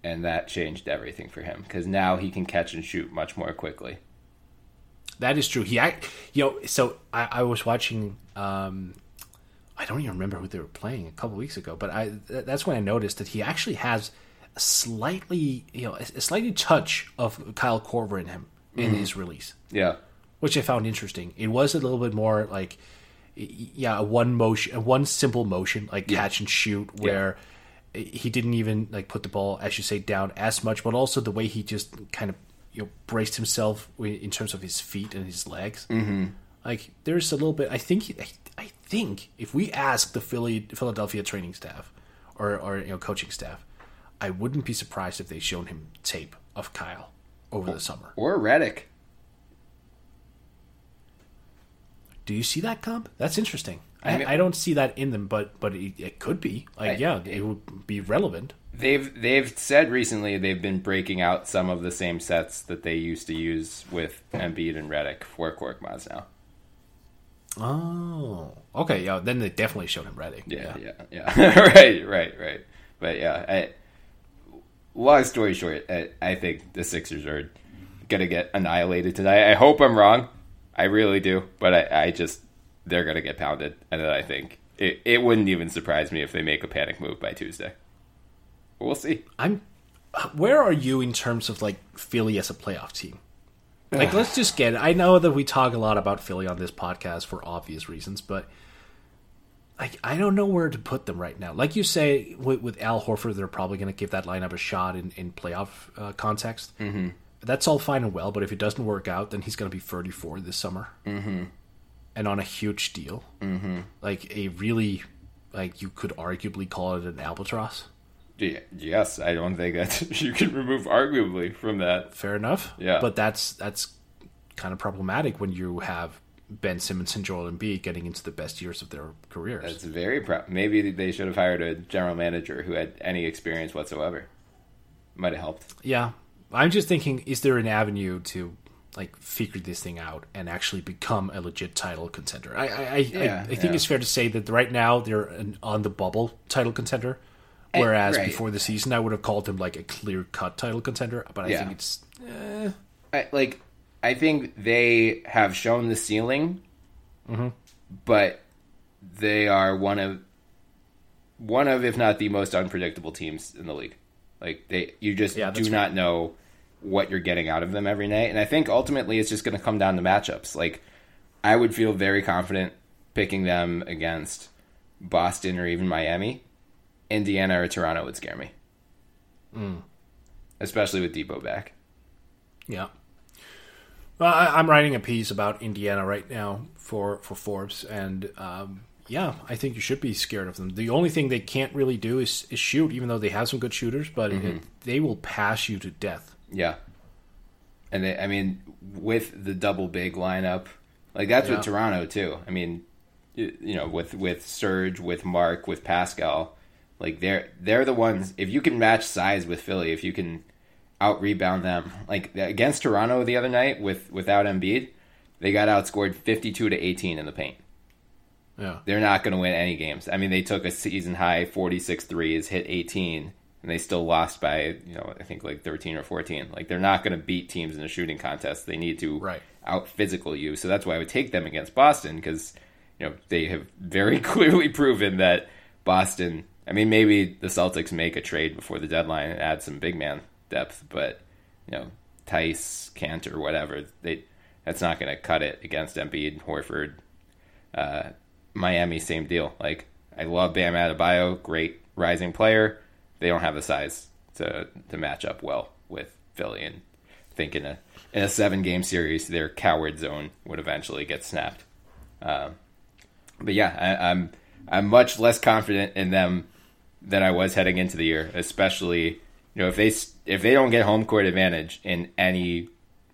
and that changed everything for him because now he can catch and shoot much more quickly. That is true. He, I, you know, so I, I was watching. Um, I don't even remember who they were playing a couple weeks ago, but I that's when I noticed that he actually has a slightly, you know, a slightly touch of Kyle Korver in him in mm-hmm. his release. Yeah, which I found interesting. It was a little bit more like, yeah, a one motion, a one simple motion, like yeah. catch and shoot, where yeah. he didn't even like put the ball, as you say, down as much, but also the way he just kind of, you know, braced himself in terms of his feet and his legs. Mm-hmm. Like there's a little bit. I think. I, I think if we ask the Philly Philadelphia training staff or or you know coaching staff, I wouldn't be surprised if they shown him tape of Kyle over or, the summer or Redick. Do you see that comp? That's interesting. I, mean, I, I don't see that in them, but but it, it could be. Like I, yeah, it would be relevant. They've they've said recently they've been breaking out some of the same sets that they used to use with Embiid and Redick for Korkmaz now. Oh, okay. Yeah, then they definitely showed him Redick. Yeah, yeah, yeah. yeah. right, right, right. But yeah, I, long story short, I, I think the Sixers are gonna get annihilated tonight. I hope I'm wrong. I really do, but I, I just they're gonna get pounded, and then I think it, it wouldn't even surprise me if they make a panic move by Tuesday. We'll see. I'm. Where are you in terms of like Philly as a playoff team? Like, let's just get it. I know that we talk a lot about Philly on this podcast for obvious reasons, but like I don't know where to put them right now. Like you say, with, with Al Horford, they're probably going to give that lineup a shot in in playoff uh, context. Mm-hmm. That's all fine and well, but if it doesn't work out, then he's going to be thirty-four this summer, mm-hmm. and on a huge deal, mm-hmm. like a really, like you could arguably call it an albatross. Yes, I don't think that you can remove arguably from that. Fair enough. Yeah, but that's that's kind of problematic when you have Ben Simmons and Joel Embiid getting into the best years of their careers. That's very pro- maybe they should have hired a general manager who had any experience whatsoever. Might have helped. Yeah, I'm just thinking: is there an avenue to like figure this thing out and actually become a legit title contender? I I, yeah, I, I think yeah. it's fair to say that right now they're an on the bubble title contender. Whereas right. before the season, I would have called him like a clear-cut title contender, but I yeah. think it's eh. I, like I think they have shown the ceiling, mm-hmm. but they are one of one of, if not the most unpredictable teams in the league. Like they, you just yeah, do right. not know what you're getting out of them every night, and I think ultimately it's just going to come down to matchups. Like I would feel very confident picking them against Boston or even Miami. Indiana or Toronto would scare me. Mm. Especially with Depot back. Yeah. Well, I, I'm writing a piece about Indiana right now for, for Forbes, and um, yeah, I think you should be scared of them. The only thing they can't really do is, is shoot, even though they have some good shooters, but mm-hmm. it, they will pass you to death. Yeah. And they, I mean, with the double big lineup, like that's yeah. with Toronto too. I mean, you, you know, with, with Serge, with Mark, with Pascal. Like they're they're the ones. If you can match size with Philly, if you can out rebound them, like against Toronto the other night with without Embiid, they got outscored fifty-two to eighteen in the paint. Yeah, they're not going to win any games. I mean, they took a season high forty-six threes, hit eighteen, and they still lost by you know I think like thirteen or fourteen. Like they're not going to beat teams in a shooting contest. They need to right. out physical you. So that's why I would take them against Boston because you know they have very clearly proven that Boston. I mean, maybe the Celtics make a trade before the deadline and add some big man depth, but you know, Tice, Cantor, whatever, they that's not going to cut it against Embiid, Horford, uh, Miami. Same deal. Like I love Bam Adebayo, great rising player. They don't have the size to to match up well with Philly, and I think in a in a seven game series, their coward zone would eventually get snapped. Um, but yeah, I, I'm I'm much less confident in them than I was heading into the year, especially you know if they if they don't get home court advantage in any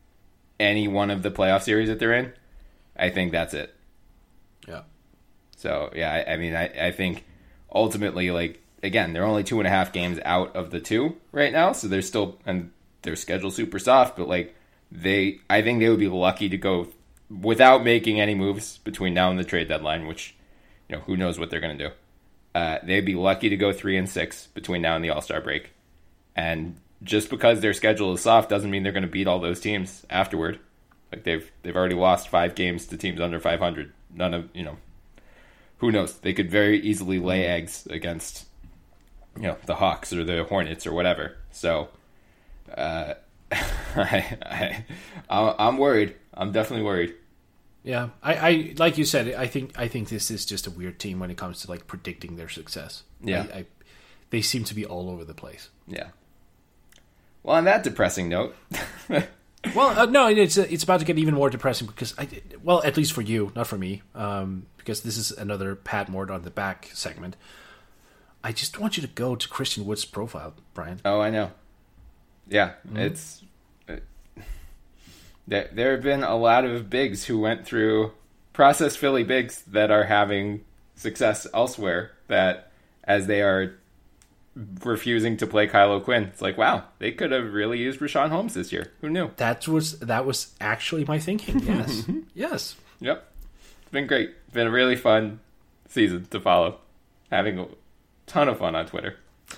any one of the playoff series that they're in, I think that's it. Yeah. So yeah, I, I mean, I, I think ultimately, like again, they're only two and a half games out of the two right now, so they're still and their schedule's super soft, but like they, I think they would be lucky to go without making any moves between now and the trade deadline, which you know who knows what they're going to do. Uh, they'd be lucky to go three and six between now and the All-Star break, And just because their schedule is soft doesn't mean they're going to beat all those teams afterward. Like they've they've already lost five games to teams under five hundred. None of, you know, who knows? They could very easily lay eggs against, you know, the Hawks or the Hornets or whatever. So, uh, I, I, I'm worried. I'm definitely worried. Yeah, I, I like you said, I think I think this is just a weird team when it comes to like predicting their success. Yeah, I, I, they seem to be all over the place. Yeah. Well, on that depressing note. Well, uh, no, it's uh, it's about to get even more depressing because, I, well, at least for you, not for me, um, because this is another Pat Mort on the back segment. I just want you to go to Christian Wood's profile, Brian. Oh, I know. Yeah, mm-hmm. it's uh, there. There have been a lot of bigs who went through process Philly bigs that are having success elsewhere. That as they are refusing to play Kyle O'Quinn, it's like, wow, they could have really used Richaun Holmes this year. Who knew? That was that was actually my thinking. Yes, yes. Yep, it's been great. It's been a really fun season to follow. Having a ton of fun on Twitter.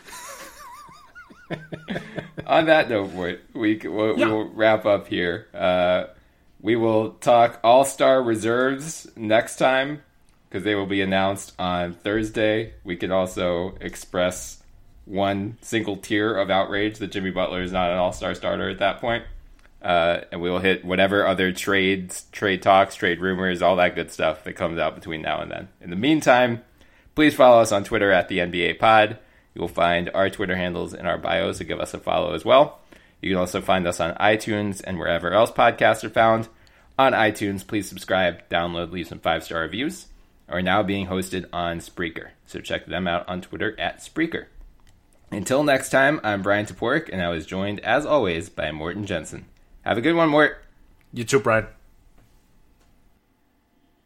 On that note, we we'll, yeah. we'll wrap up here. Uh, we will talk All-Star reserves next time because they will be announced on Thursday. We could also express one single tier of outrage that Jimmy Butler is not an all-star starter at that point. Uh, and we will hit whatever other trades, trade talks, trade rumors, all that good stuff that comes out between now and then. In the meantime, please follow us on Twitter at the N B A Pod. You will find our Twitter handles in our bios, so give us a follow as well. You can also find us on iTunes and wherever else podcasts are found. On iTunes, please subscribe, download, leave some five-star reviews. Are now being hosted on Spreaker, so check them out on Twitter at Spreaker. Until next time, I'm Brian Toporek, and I was joined, as always, by Morten Jensen. Have a good one, Mort. You too, Brian.